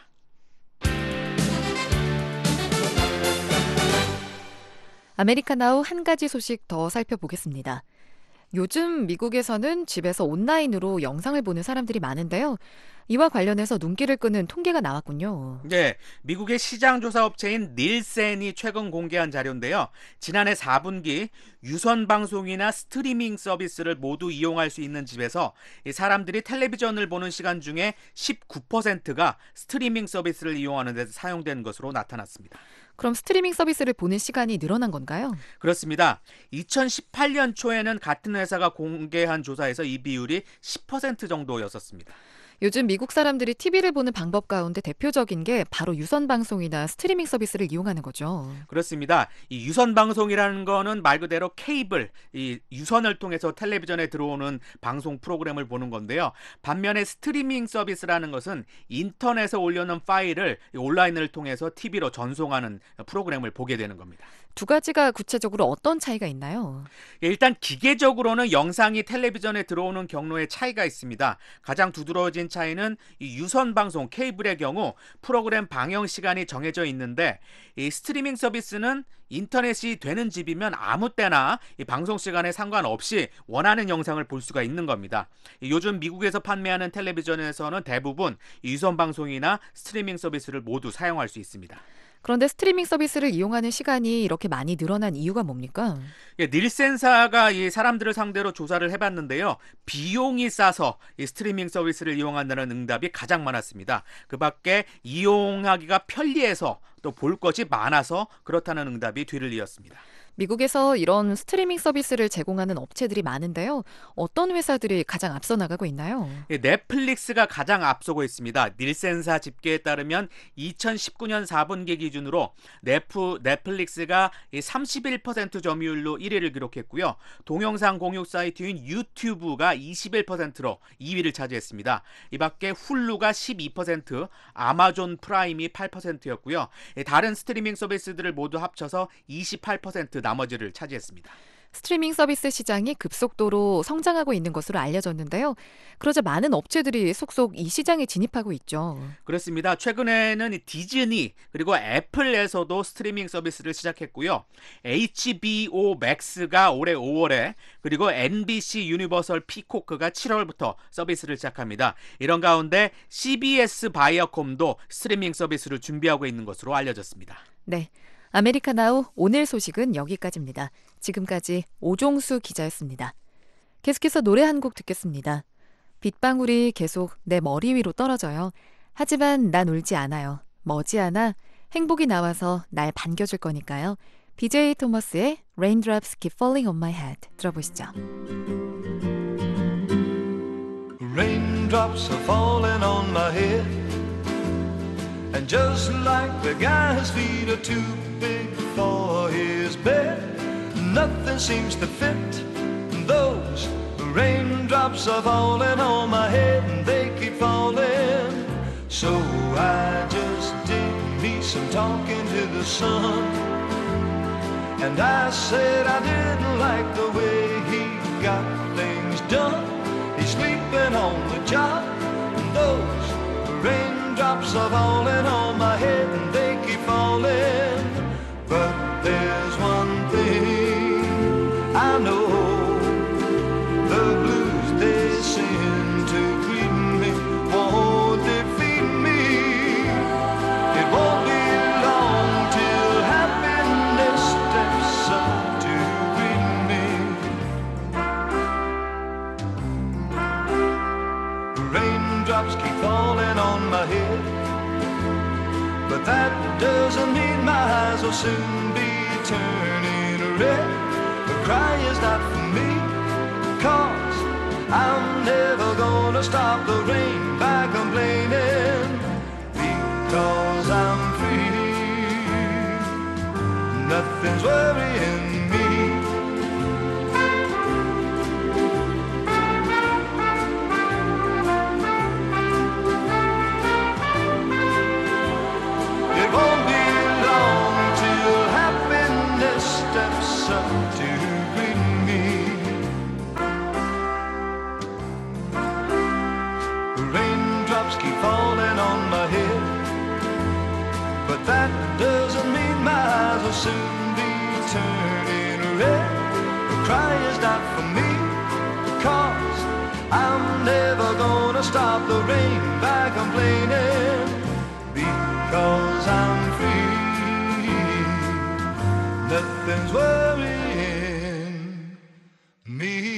아메리카나우 한 가지 소식 더 살펴보겠습니다. 요즘 미국에서는 집에서 온라인으로 영상을 보는 사람들이 많은데요. 이와 관련해서 눈길을 끄는 통계가 나왔군요. 네, 미국의 시장조사 업체인 닐센이 최근 공개한 자료인데요. 지난해 4분기 유선 방송이나 스트리밍 서비스를 모두 이용할 수 있는 집에서 사람들이 텔레비전을 보는 시간 중에 19%가 스트리밍 서비스를 이용하는 데 사용된 것으로 나타났습니다. 그럼 스트리밍 서비스를 보는 시간이 늘어난 건가요? 그렇습니다. 2018년 초에는 같은 회사가 공개한 조사에서 이 비율이 10% 정도였었습니다. 요즘 미국 사람들이 TV를 보는 방법 가운데 대표적인 게 바로 유선 방송이나 스트리밍 서비스를 이용하는 거죠. 그렇습니다. 이 유선 방송이라는 거는 말 그대로 케이블, 이 유선을 통해서 텔레비전에 들어오는 방송 프로그램을 보는 건데요. 반면에 스트리밍 서비스라는 것은 인터넷에 올려놓은 파일을 온라인을 통해서 TV로 전송하는 프로그램을 보게 되는 겁니다. 두 가지가 구체적으로 어떤 차이가 있나요? 일단 기계적으로는 영상이 텔레비전에 들어오는 경로에 차이가 있습니다. 가장 두드러진 차이는 이 유선 방송 케이블의 경우 프로그램 방영 시간이 정해져 있는데 이 스트리밍 서비스는 인터넷이 되는 집이면 아무 때나 이 방송 시간에 상관없이 원하는 영상을 볼 수가 있는 겁니다. 요즘 미국에서 판매하는 텔레비전에서는 대부분 유선 방송이나 스트리밍 서비스를 모두 사용할 수 있습니다. 그런데 스트리밍 서비스를 이용하는 시간이 이렇게 많이 늘어난 이유가 뭡니까? 예, 닐센사가 이 사람들을 상대로 조사를 해봤는데요. 비용이 싸서 이 스트리밍 서비스를 이용한다는 응답이 가장 많았습니다. 그 밖에 이용하기가 편리해서 또 볼 것이 많아서 그렇다는 응답이 뒤를 이었습니다. 미국에서 이런 스트리밍 서비스를 제공하는 업체들이 많은데요. 어떤 회사들이 가장 앞서 나가고 있나요? 넷플릭스가 가장 앞서고 있습니다. 닐센사 집계에 따르면 2019년 4분기 기준으로 넷플릭스가 31% 점유율로 1위를 기록했고요. 동영상 공유 사이트인 유튜브가 21%로 2위를 차지했습니다. 이 밖에 훌루가 12%, 아마존 프라임이 8%였고요. 다른 스트리밍 서비스들을 모두 합쳐서 28% 나머지를 차지했습니다. 스트리밍 서비스 시장이 급속도로 성장하고 있는 것으로 알려졌는데요. 그러자 많은 업체들이 속속 이 시장에 진입하고 있죠. 그렇습니다. 최근에는 디즈니 그리고 애플에서도 스트리밍 서비스를 시작했고요. HBO Max가 올해 5월에 그리고 NBC 유니버설 피코크가 7월부터 서비스를 시작합니다. 이런 가운데 CBS 바이어콤도 스트리밍 서비스를 준비하고 있는 것으로 알려졌습니다. 네, 아메리카나우 오늘 소식은 여기까지입니다. 지금까지 오종수 기자였습니다. 계속해서 노래 한 곡 듣겠습니다. 빗방울이 계속 내 머리 위로 떨어져요. 하지만 난 울지 않아요. 머지않아 행복이 나와서 날 반겨줄 거니까요. BJ 토머스의 Raindrops Keep Falling on My Head 들어보시죠. Raindrops are falling on my head, and just like the guy's feet are too big for his bed, nothing seems to fit. Those raindrops are falling on my head, and they keep falling. So I just did me some talking to the sun, and I said I didn't like the way he got things done. He's sleeping on the job, and those raindrops are falling on my head, and they keep falling. But there's one thing I know, the blues they send to greet me won't defeat me. It won't be long till happiness steps up to greet me. Raindrops keep falling on my head, but that doesn't mean my eyes will soon be turning red. The cry is not for me, 'cause I'm never gonna stop the rain by complaining, because I'm free. Nothing's worrying me. It won't be long till happiness steps up to greet me. Raindrops keep falling on my head, but that doesn't mean my eyes will soon be turning red. The cry is not for me, 'cause I'm never gonna stop the rain by complaining, because I'm free. Nothing's worrying me.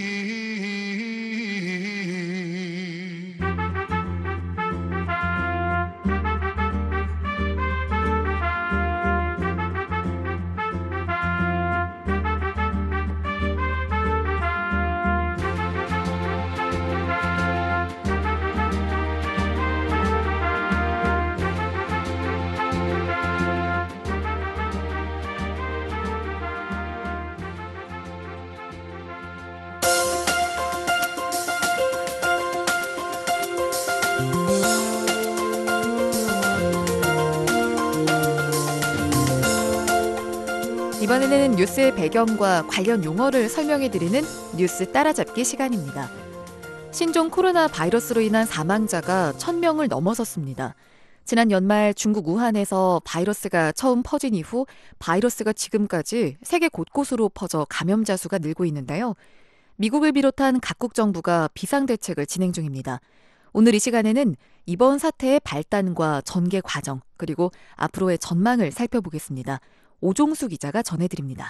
이번에는 뉴스의 배경과 관련 용어를 설명해드리는 뉴스 따라잡기 시간입니다. 신종 코로나 바이러스로 인한 사망자가 1,000명을 넘어섰습니다. 지난 연말 중국 우한에서 바이러스가 처음 퍼진 이후 바이러스가 지금까지 세계 곳곳으로 퍼져 감염자 수가 늘고 있는데요. 미국을 비롯한 각국 정부가 비상대책을 진행 중입니다. 오늘 이 시간에는 이번 사태의 발단과 전개 과정, 그리고 앞으로의 전망을 살펴보겠습니다. 오종수 기자가 전해드립니다.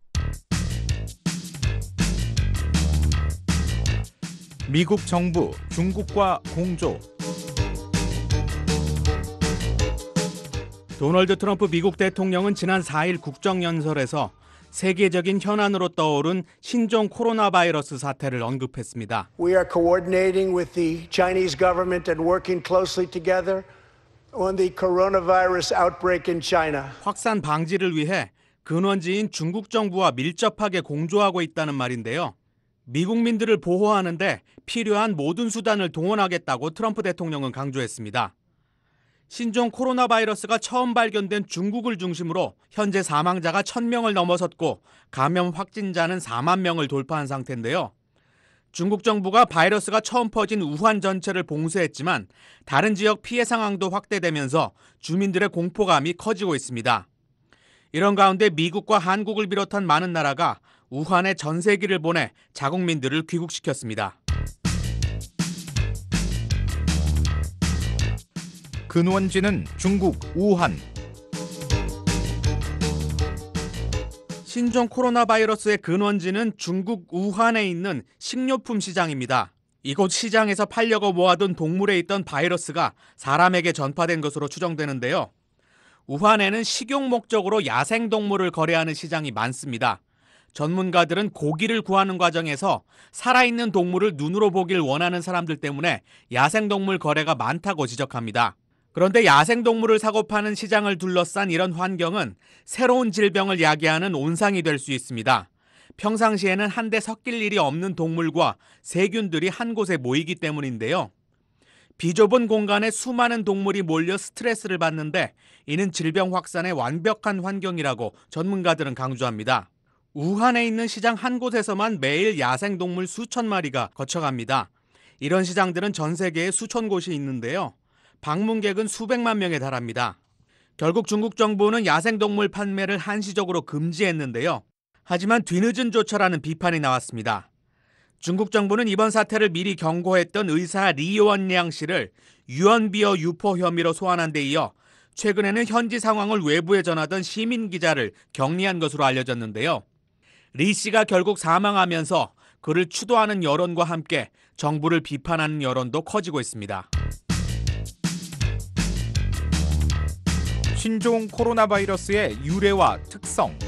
미국 정부, 중국과 공조. 도널드 트럼프 미국 대통령은 지난 4일 국정연설에서 세계적인 현안으로 떠오른 신종 코로나 바이러스 사태를 언급했습니다. We are coordinating with the Chinese government and working closely together on the coronavirus outbreak in China. 확산 방지를 위해 근원지인 중국 정부와 밀접하게 공조하고 있다는 말인데요. 미국민들을 보호하는데 필요한 모든 수단을 동원하겠다고 트럼프 대통령은 강조했습니다. 신종 코로나 바이러스가 처음 발견된 중국을 중심으로 현재 사망자가 1,000명을 넘어섰고 감염 확진자는 4만 명을 돌파한 상태인데요. 중국 정부가 바이러스가 처음 퍼진 우한 전체를 봉쇄했지만 다른 지역 피해 상황도 확대되면서 주민들의 공포감이 커지고 있습니다. 이런 가운데 미국과 한국을 비롯한 많은 나라가 우한에 전세기를 보내 자국민들을 귀국시켰습니다. 근원지는 중국 우한. 신종 코로나 바이러스의 근원지는 중국 우한에 있는 식료품 시장입니다. 이곳 시장에서 팔려고 모아둔 동물에 있던 바이러스가 사람에게 전파된 것으로 추정되는데요. 우한에는 식용 목적으로 야생동물을 거래하는 시장이 많습니다. 전문가들은 고기를 구하는 과정에서 살아있는 동물을 눈으로 보길 원하는 사람들 때문에 야생동물 거래가 많다고 지적합니다. 그런데 야생동물을 사고 파는 시장을 둘러싼 이런 환경은 새로운 질병을 야기하는 온상이 될 수 있습니다. 평상시에는 한데 섞일 일이 없는 동물과 세균들이 한 곳에 모이기 때문인데요. 비좁은 공간에 수많은 동물이 몰려 스트레스를 받는데 이는 질병 확산의 완벽한 환경이라고 전문가들은 강조합니다. 우한에 있는 시장 한 곳에서만 매일 야생동물 수천 마리가 거쳐갑니다. 이런 시장들은 전 세계에 수천 곳이 있는데요. 방문객은 수백만 명에 달합니다. 결국 중국 정부는 야생동물 판매를 한시적으로 금지했는데요. 하지만 뒤늦은 조처라는 비판이 나왔습니다. 중국 정부는 이번 사태를 미리 경고했던 의사 리원량 씨를 유언비어 유포 혐의로 소환한 데 이어 최근에는 현지 상황을 외부에 전하던 시민 기자를 격리한 것으로 알려졌는데요. 리 씨가 결국 사망하면서 그를 추도하는 여론과 함께 정부를 비판하는 여론도 커지고 있습니다. 신종 코로나 바이러스의 유래와 특성.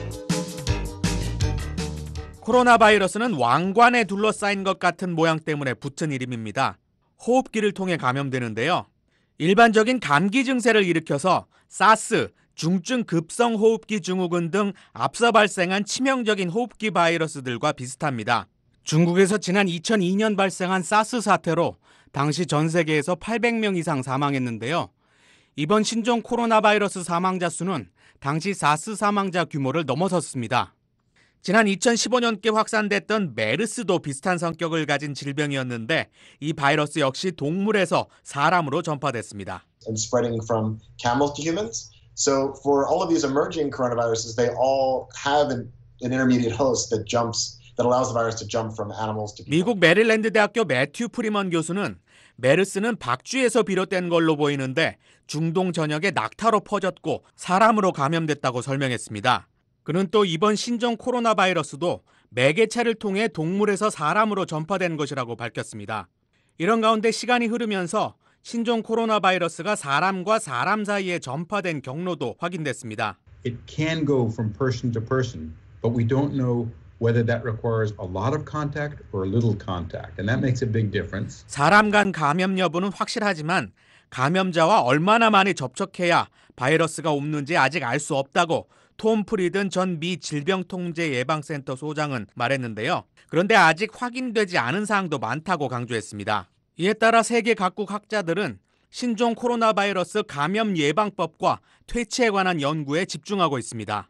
코로나 바이러스는 왕관에 둘러싸인 것 같은 모양 때문에 붙은 이름입니다. 호흡기를 통해 감염되는데요. 일반적인 감기 증세를 일으켜서 사스, 중증 급성 호흡기 증후군 등 앞서 발생한 치명적인 호흡기 바이러스들과 비슷합니다. 중국에서 지난 2002년 발생한 사스 사태로 당시 전 세계에서 800명 이상 사망했는데요. 이번 신종 코로나 바이러스 사망자 수는 당시 사스 사망자 규모를 넘어섰습니다. 지난 2015년께 확산됐던 메르스도 비슷한 성격을 가진 질병이었는데 이 바이러스 역시 동물에서 사람으로 전파됐습니다. And spreading from camels to humans. So for all of these emerging coronaviruses, they all have an intermediate host that allows the virus to jump from animals to people. 미국 메릴랜드 대학교 매튜 프리먼 교수는 메르스는 박쥐에서 비롯된 걸로 보이는데 중동 전역에 낙타로 퍼졌고 사람으로 감염됐다고 설명했습니다. 그는 또 이번 신종 코로나 바이러스도 매개체를 통해 동물에서 사람으로 전파된 것이라고 밝혔습니다. 이런 가운데 시간이 흐르면서 신종 코로나 바이러스가 사람과 사람 사이에 전파된 경로도 확인됐습니다. It can go from person to person, but we don't know whether that requires a lot of contact or a little contact, and that makes a big difference. 사람 간 감염 여부는 확실하지만 감염자와 얼마나 많이 접촉해야 바이러스가 옮는지 아직 알 수 없다고 톰 프리든 전 미 질병통제예방센터 소장은 말했는데요. 그런데 아직 확인되지 않은 사항도 많다고 강조했습니다. 이에 따라 세계 각국 학자들은 신종 코로나 바이러스 감염 예방법과 퇴치에 관한 연구에 집중하고 있습니다.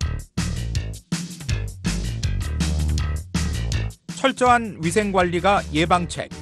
철저한 위생관리가 예방책.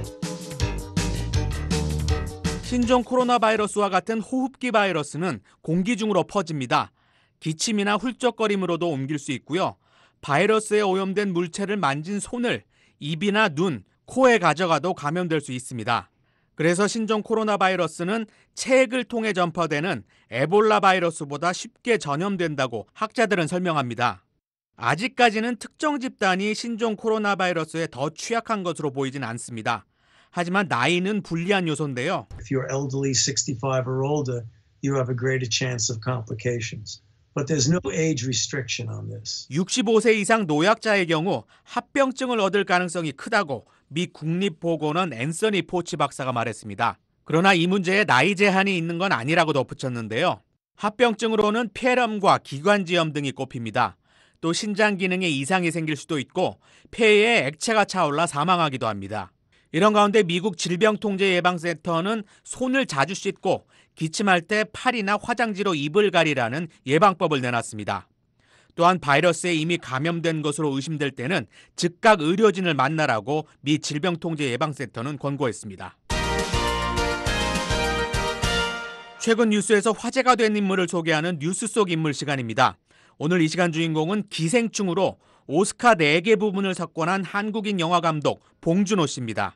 신종 코로나 바이러스와 같은 호흡기 바이러스는 공기 중으로 퍼집니다. 기침이나 훌쩍거림으로도 옮길 수 있고요. 바이러스에 오염된 물체를 만진 손을 입이나 눈, 코에 가져가도 감염될 수 있습니다. 그래서 신종 코로나 바이러스는 체액을 통해 전파되는 에볼라 바이러스보다 쉽게 전염된다고 학자들은 설명합니다. 아직까지는 특정 집단이 신종 코로나 바이러스에 더 취약한 것으로 보이진 않습니다. 하지만 나이는 불리한 요소인데요. If you're elderly, 65 or older, you have a greater chance of complications. but there's no age restriction on this. 65세 이상 노약자의 경우 합병증을 얻을 가능성이 크다고 미 국립보건원 앤서니 포치 박사가 말했습니다. 그러나 이 문제에 나이 제한이 있는 건 아니라고 덧붙였는데요. 합병증으로는 폐렴과 기관지염 등이 꼽힙니다. 또 신장 기능에 이상이 생길 수도 있고 폐에 액체가 차올라 사망하기도 합니다. 이런 가운데 미국 질병통제예방센터는 손을 자주 씻고 기침할 때 팔이나 화장지로 입을 가리라는 예방법을 내놨습니다. 또한 바이러스에 이미 감염된 것으로 의심될 때는 즉각 의료진을 만나라고 미 질병통제예방센터는 권고했습니다. 최근 뉴스에서 화제가 된 인물을 소개하는 뉴스 속 인물 시간입니다. 오늘 이 시간 주인공은 기생충으로 오스카 4개 부문을 석권한 한국인 영화감독 봉준호 씨입니다.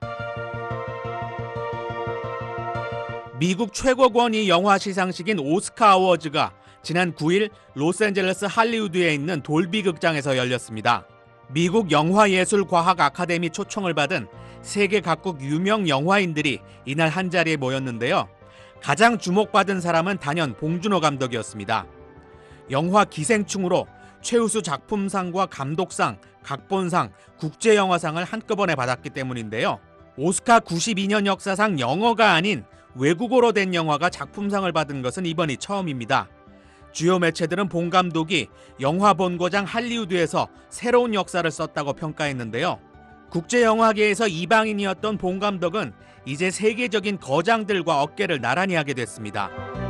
미국 최고 권위 영화 시상식인 오스카 어워즈가 지난 9일 로스앤젤레스 할리우드에 있는 돌비 극장에서 열렸습니다. 미국 영화예술과학 아카데미 초청을 받은 세계 각국 유명 영화인들이 이날 한자리에 모였는데요. 가장 주목받은 사람은 단연 봉준호 감독이었습니다. 영화 기생충으로 최우수 작품상과 감독상, 각본상, 국제영화상을 한꺼번에 받았기 때문인데요. 오스카 92년 역사상 영어가 아닌 외국어로 된 영화가 작품상을 받은 것은 이번이 처음입니다. 주요 매체들은 봉 감독이 영화 본고장 할리우드에서 새로운 역사를 썼다고 평가했는데요. 국제영화계에서 이방인이었던 봉 감독은 이제 세계적인 거장들과 어깨를 나란히 하게 됐습니다.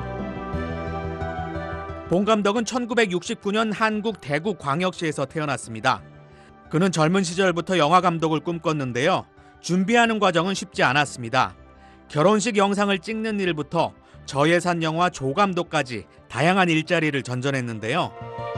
봉 감독은 1969년 한국 대구광역시에서 태어났습니다. 그는 젊은 시절부터 영화 감독을 꿈꿨는데요. 준비하는 과정은 쉽지 않았습니다. 결혼식 영상을 찍는 일부터 저예산 영화 조감독까지 다양한 일자리를 전전했는데요.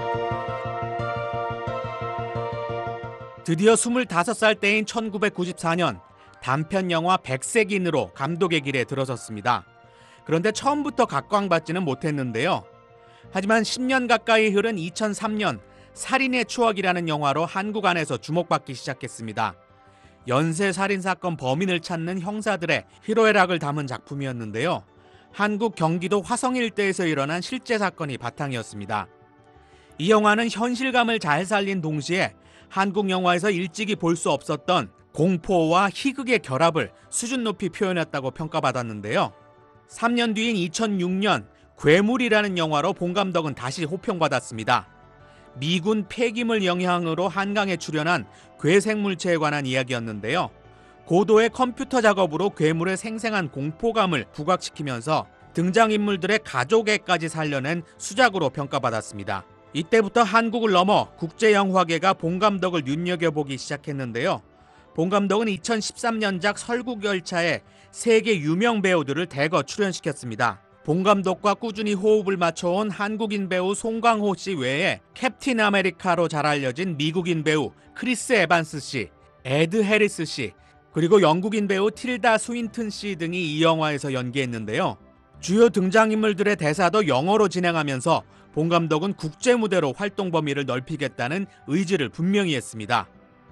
드디어 25살 때인 1994년 단편 영화 백색인으로 감독의 길에 들어섰습니다. 그런데 처음부터 각광받지는 못했는데요. 하지만 10년 가까이 흐른 2003년 살인의 추억이라는 영화로 한국 안에서 주목받기 시작했습니다. 연쇄 살인사건 범인을 찾는 형사들의 희로애락을 담은 작품이었는데요. 한국 경기도 화성 일대에서 일어난 실제 사건이 바탕이었습니다. 이 영화는 현실감을 잘 살린 동시에 한국 영화에서 일찍이 볼 수 없었던 공포와 희극의 결합을 수준 높이 표현했다고 평가받았는데요. 3년 뒤인 2006년 괴물이라는 영화로 봉 감독은 다시 호평받았습니다. 미군 폐기물 영향으로 한강에 출현한 괴생물체에 관한 이야기였는데요. 고도의 컴퓨터 작업으로 괴물의 생생한 공포감을 부각시키면서 등장인물들의 가족애까지 살려낸 수작으로 평가받았습니다. 이때부터 한국을 넘어 국제영화계가 봉 감독을 눈여겨보기 시작했는데요. 봉 감독은 2013년작 설국열차에 세계 유명 배우들을 대거 출연시켰습니다. 봉 감독과 꾸준히 호흡을 맞춰온 한국인 배우 송강호 씨 외에 캡틴 아메리카로 잘 알려진 미국인 배우 크리스 에반스 씨, 에드 해리스 씨, 그리고 영국인 배우 틸다 스윈튼 씨 등이 이 영화에서 연기했는데요. 주요 등장인물들의 대사도 영어로 진행하면서 봉 감독은 국제 무대로 활동 범위를 넓히겠다는 의지를 분명히 했습니다.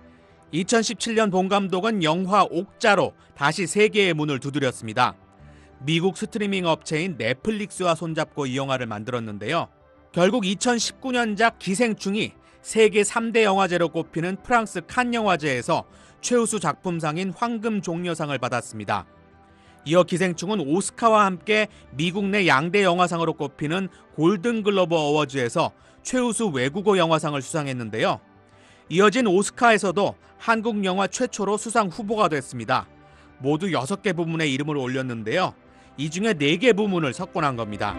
2017년 봉 감독은 영화 옥자로 다시 세계의 문을 두드렸습니다. 미국 스트리밍 업체인 넷플릭스와 손잡고 이 영화를 만들었는데요. 결국 2019년작 기생충이 세계 3대 영화제로 꼽히는 프랑스 칸 영화제에서 최우수 작품상인 황금 종려상을 받았습니다. 이어 기생충은 오스카와 함께 미국 내 양대 영화상으로 꼽히는 골든글로브 어워즈에서 최우수 외국어 영화상을 수상했는데요. 이어진 오스카에서도 한국 영화 최초로 수상 후보가 됐습니다. 모두 6개 부문에 이름을 올렸는데요. 이 중에 4개 부문을 석권한 겁니다.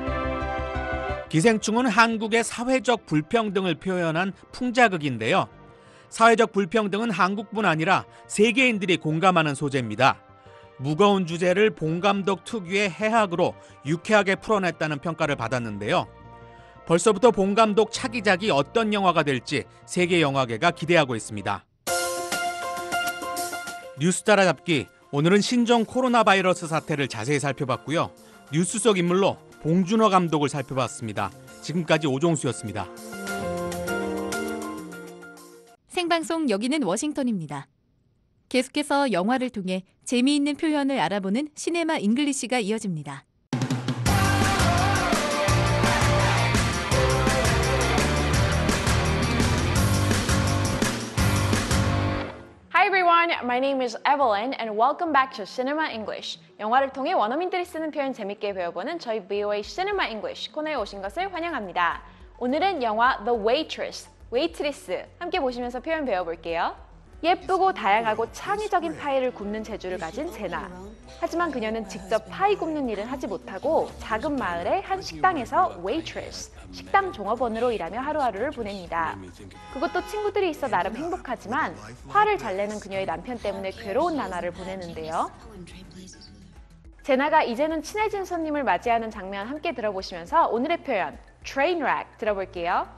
기생충은 한국의 사회적 불평등을 표현한 풍자극인데요. 사회적 불평등은 한국뿐 아니라 세계인들이 공감하는 소재입니다. 무거운 주제를 봉 감독 특유의 해학으로 유쾌하게 풀어냈다는 평가를 받았는데요. 벌써부터 봉 감독 차기작이 어떤 영화가 될지 세계 영화계가 기대하고 있습니다. 뉴스 따라잡기, 오늘은 신종 코로나 바이러스 사태를 자세히 살펴봤고요. 뉴스 속 인물로 봉준호 감독을 살펴봤습니다. 지금까지 오종수였습니다. 생방송 여기는 워싱턴입니다. 계속해서 영화를 통해 재미있는 표현을 알아보는 시네마 잉글리시가 이어집니다. my name is Evelyn and welcome back to Cinema English. 영화를 통해 원어민들이 쓰는 표현 재밌게 배워보는 저희 VOA Cinema English 코너에 오신 것을 환영합니다. 오늘은 영화 The Waitress, 웨이트리스 함께 보시면서 표현 배워볼게요. 예쁘고 다양하고 창의적인 파이를 굽는 재주를 가진 제나. 하지만 그녀는 직접 파이 굽는 일은 하지 못하고 작은 마을의 한 식당에서 waitress, 식당 종업원으로 일하며 하루하루를 보냅니다. 그것도 친구들이 있어 나름 행복하지만 화를 잘 내는 그녀의 남편 때문에 괴로운 나날을 보내는데요. 제나가 이제는 친해진 손님을 맞이하는 장면 함께 들어보시면서 오늘의 표현 trainwreck 들어볼게요.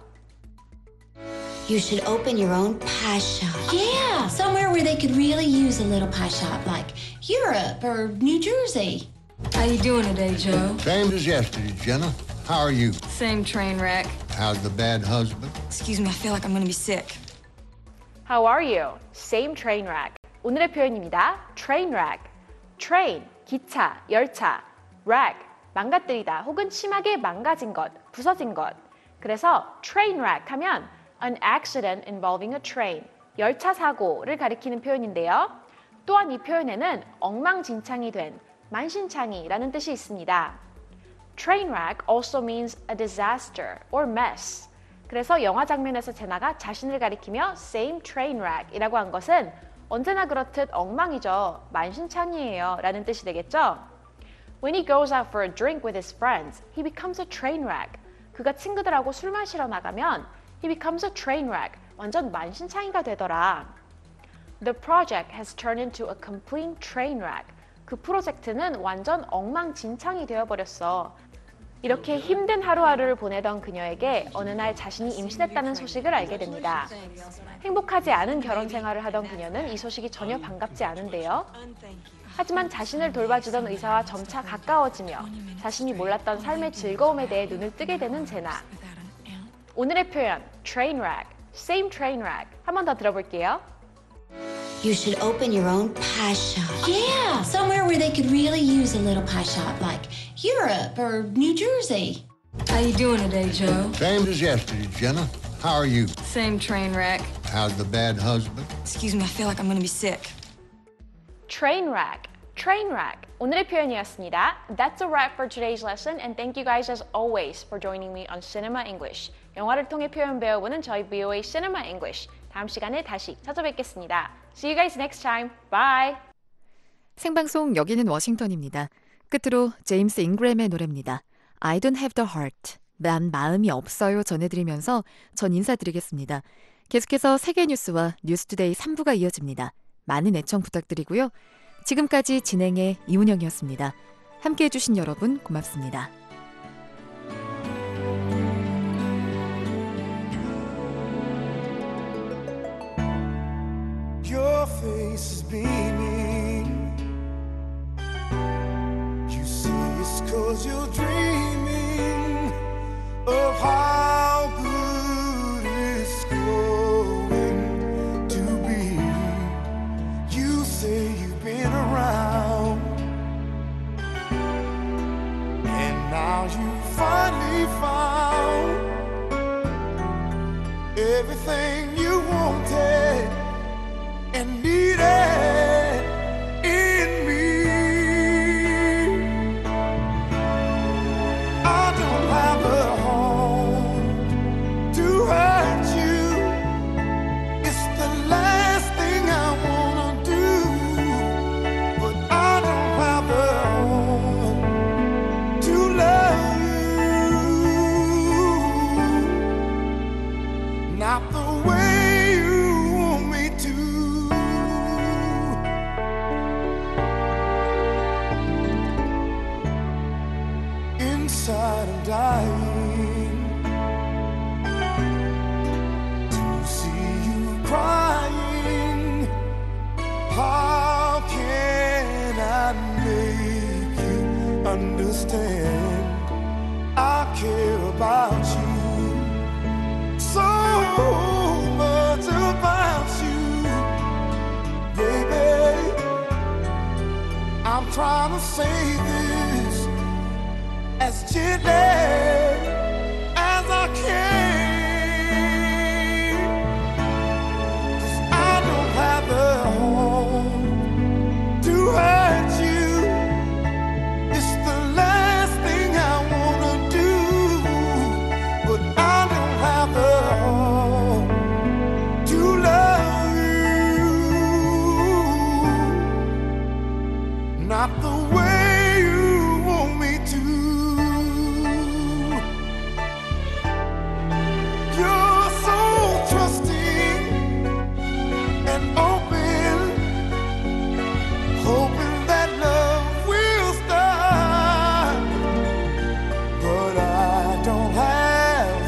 You should open your own pie shop. Yeah, somewhere where they could really use a little pie shop, like Europe or New Jersey. How you doing today, Joe? Same as yesterday, Jenna. How are you? Same train wreck. How's the bad husband? Excuse me, I feel like I'm gonna be sick. How are you? Same train wreck. 오늘의 표현입니다. train wreck. train, 기차, 열차. wreck, 망가뜨리다 혹은 심하게 망가진 것, 부서진 것. 그래서 train wreck 하면 an accident involving a train, 열차 사고를 가리키는 표현인데요. 또한 이 표현에는 엉망진창이 된, 만신창이라는 뜻이 있습니다. Trainwreck also means a disaster or mess. 그래서 영화 장면에서 제나가 자신을 가리키며 same trainwreck이라고 한 것은 언제나 그렇듯 엉망이죠, 만신창이에요 라는 뜻이 되겠죠. When he goes out for a drink with his friends, he becomes a trainwreck. 그가 친구들하고 술 마시러 나가면 he becomes a trainwreck. 완전 만신창이가 되더라. The project has turned into a complete trainwreck. 그 프로젝트는 완전 엉망진창이 되어버렸어. 이렇게 힘든 하루하루를 보내던 그녀에게 어느 날 자신이 임신했다는 소식을 알게 됩니다. 행복하지 않은 결혼 생활을 하던 그녀는 이 소식이 전혀 반갑지 않은데요. 하지만 자신을 돌봐주던 의사와 점차 가까워지며 자신이 몰랐던 삶의 즐거움에 대해 눈을 뜨게 되는 제나. 오늘의 표현, trainwreck, same trainwreck. 한 번 더 들어볼게요. You should open your own pie shop. Yeah, somewhere where they could really use a little pie shop, like Europe or New Jersey. How you doing today, Joe? Same as yesterday, Jenna. How are you? Same train wreck. How's the bad husband? Excuse me, I feel like I'm gonna be sick. Trainwreck, trainwreck. 오늘의 표현이었습니다. That's a wrap for today's lesson, and thank you guys as always for joining me on Cinema English. 영화를 통해 표현 배워보는 저희 VOA Cinema English. 다음 시간에 다시 찾아뵙겠습니다. See you guys next time. Bye. 생방송 여기는 워싱턴입니다. 끝으로 제임스 잉그램의 노래입니다. I don't have the heart. 난 마음이 없어요 전해드리면서 전 인사드리겠습니다. 계속해서 세계 뉴스와 뉴스투데이 3부가 이어집니다. 많은 애청 부탁드리고요. 지금까지 진행의 이운영이었습니다. 함께해 주신 여러분 고맙습니다. Your face is beaming. You see it's 'cause you're dreaming of how good it's going to be. You say you've been around, and now you finally found everything you wanted and needed in me. I don't have a heart to hurt you. It's the last thing I wanna do, but I don't have a heart to love you, not the way you want me to. Inside I'm dying to see you crying. How can I make you understand? I care about you so much, about you, baby. I'm trying to say this as gently as I can, 'cause I don't have the heart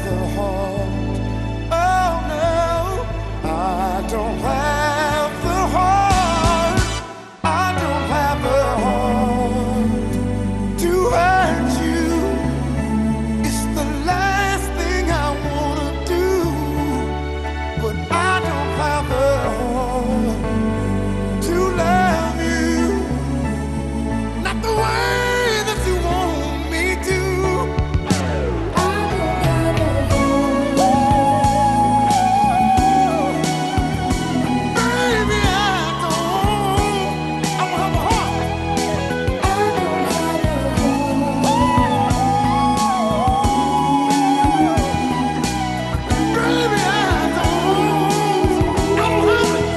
the heart. Oh no, I don't have the heart. I don't have the heart to hurt you. It's the last thing I wanna do, but I don't have the heart to love you, not the way that you want me to. Baby, I don't have a heart. Baby, I don't have it.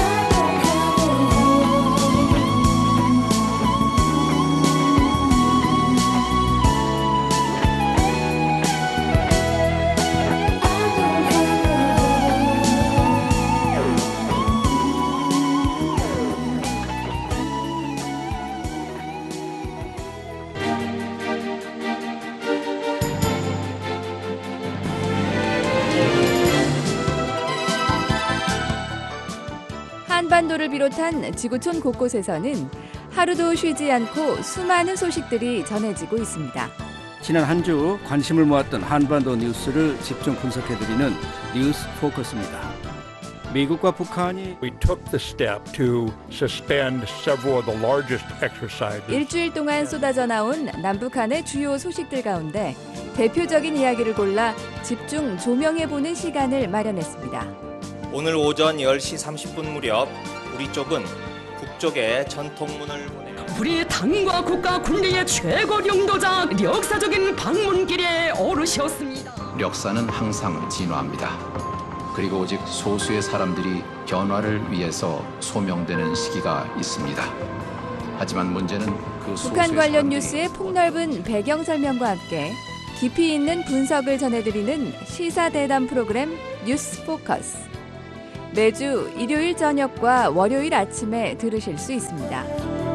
한반도를 비롯한 지구촌 곳곳에서는 하루도 쉬지 않고 수많은 소식들이 전해지고 있습니다. 지난 한 주 관심을 모았던 한반도 뉴스를 집중 분석해드리는 뉴스 포커스입니다. 미국과 북한이 We took the step to suspend several of the largest exercises. 일주일 동안 쏟아져 나온 남북한의 주요 소식들 가운데 대표적인 이야기를 골라 집중 조명해보는 시간을 마련했습니다. 오늘 오전 10시 30분 무렵 우리 쪽은 북쪽에 전통문을 보내 우리 당과 국가 군대의 최고 영도자 역사적인 방문길에 오르셨습니다. 역사는 항상 진화합니다. 그리고 오직 소수의 사람들이 변화를 위해서 소명되는 시기가 있습니다. 하지만 문제는 그 소수의 북한 관련 사람들이 뉴스의 폭넓은 배경 설명과 함께 깊이 있는 분석을 전해드리는 시사대담 프로그램 뉴스 포커스. 매주 일요일 저녁과 월요일 아침에 들으실 수 있습니다.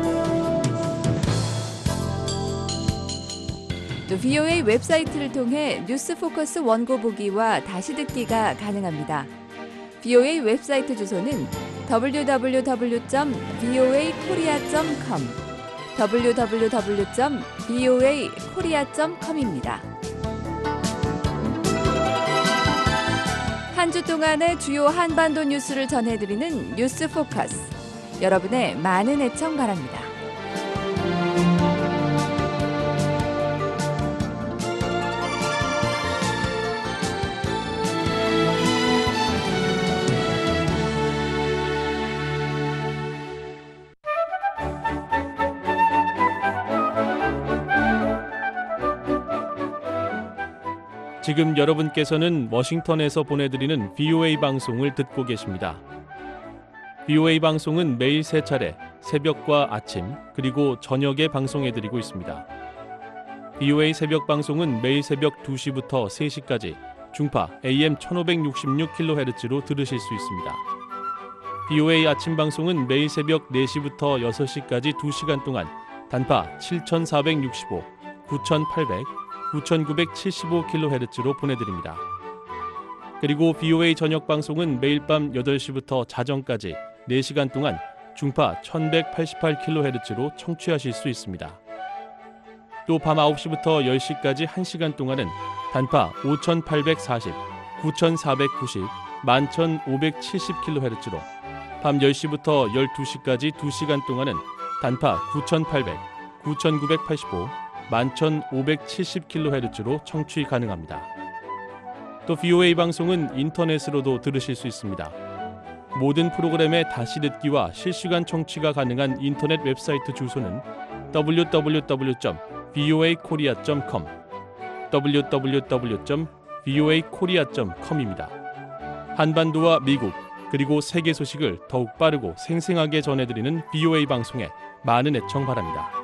또 VOA 웹사이트를 통해 뉴스 포커스 원고 보기와 다시 듣기가 가능합니다. VOA 웹사이트 주소는 www.voakorea.com www.voakorea.com입니다. 한 주 동안의 주요 한반도 뉴스를 전해드리는 뉴스 포커스. 여러분의 많은 애청 바랍니다. 지금 여러분께서는 워싱턴에서 보내드리는 VOA 방송을 듣고 계십니다. VOA 방송은 매일 3차례 새벽과 아침 그리고 저녁에 방송해드리고 있습니다. VOA 새벽 방송은 매일 새벽 2시부터 3시까지 중파 AM 1566kHz로 들으실 수 있습니다. VOA 아침 방송은 매일 새벽 4시부터 6시까지 2시간 동안 단파 7465, 9800, 9975kHz로 보내드립니다. 그리고 VOA 저녁 방송은 매일 밤 8시부터 자정까지 4시간 동안 중파 1188kHz로 청취하실 수 있습니다. 또 밤 9시부터 10시까지 1시간 동안은 단파 5840, 9490, 11570kHz로 밤 10시부터 12시까지 2시간 동안은 단파 9800, 9985, 11570kHz로 청취 가능합니다. 또 VOA 방송은 인터넷으로도 들으실 수 있습니다. 모든 프로그램의 다시 듣기와 실시간 청취가 가능한 인터넷 웹사이트 주소는 www.voakorea.com www.voakorea.com입니다. 한반도와 미국 그리고 세계 소식을 더욱 빠르고 생생하게 전해드리는 VOA 방송에 많은 애청 바랍니다.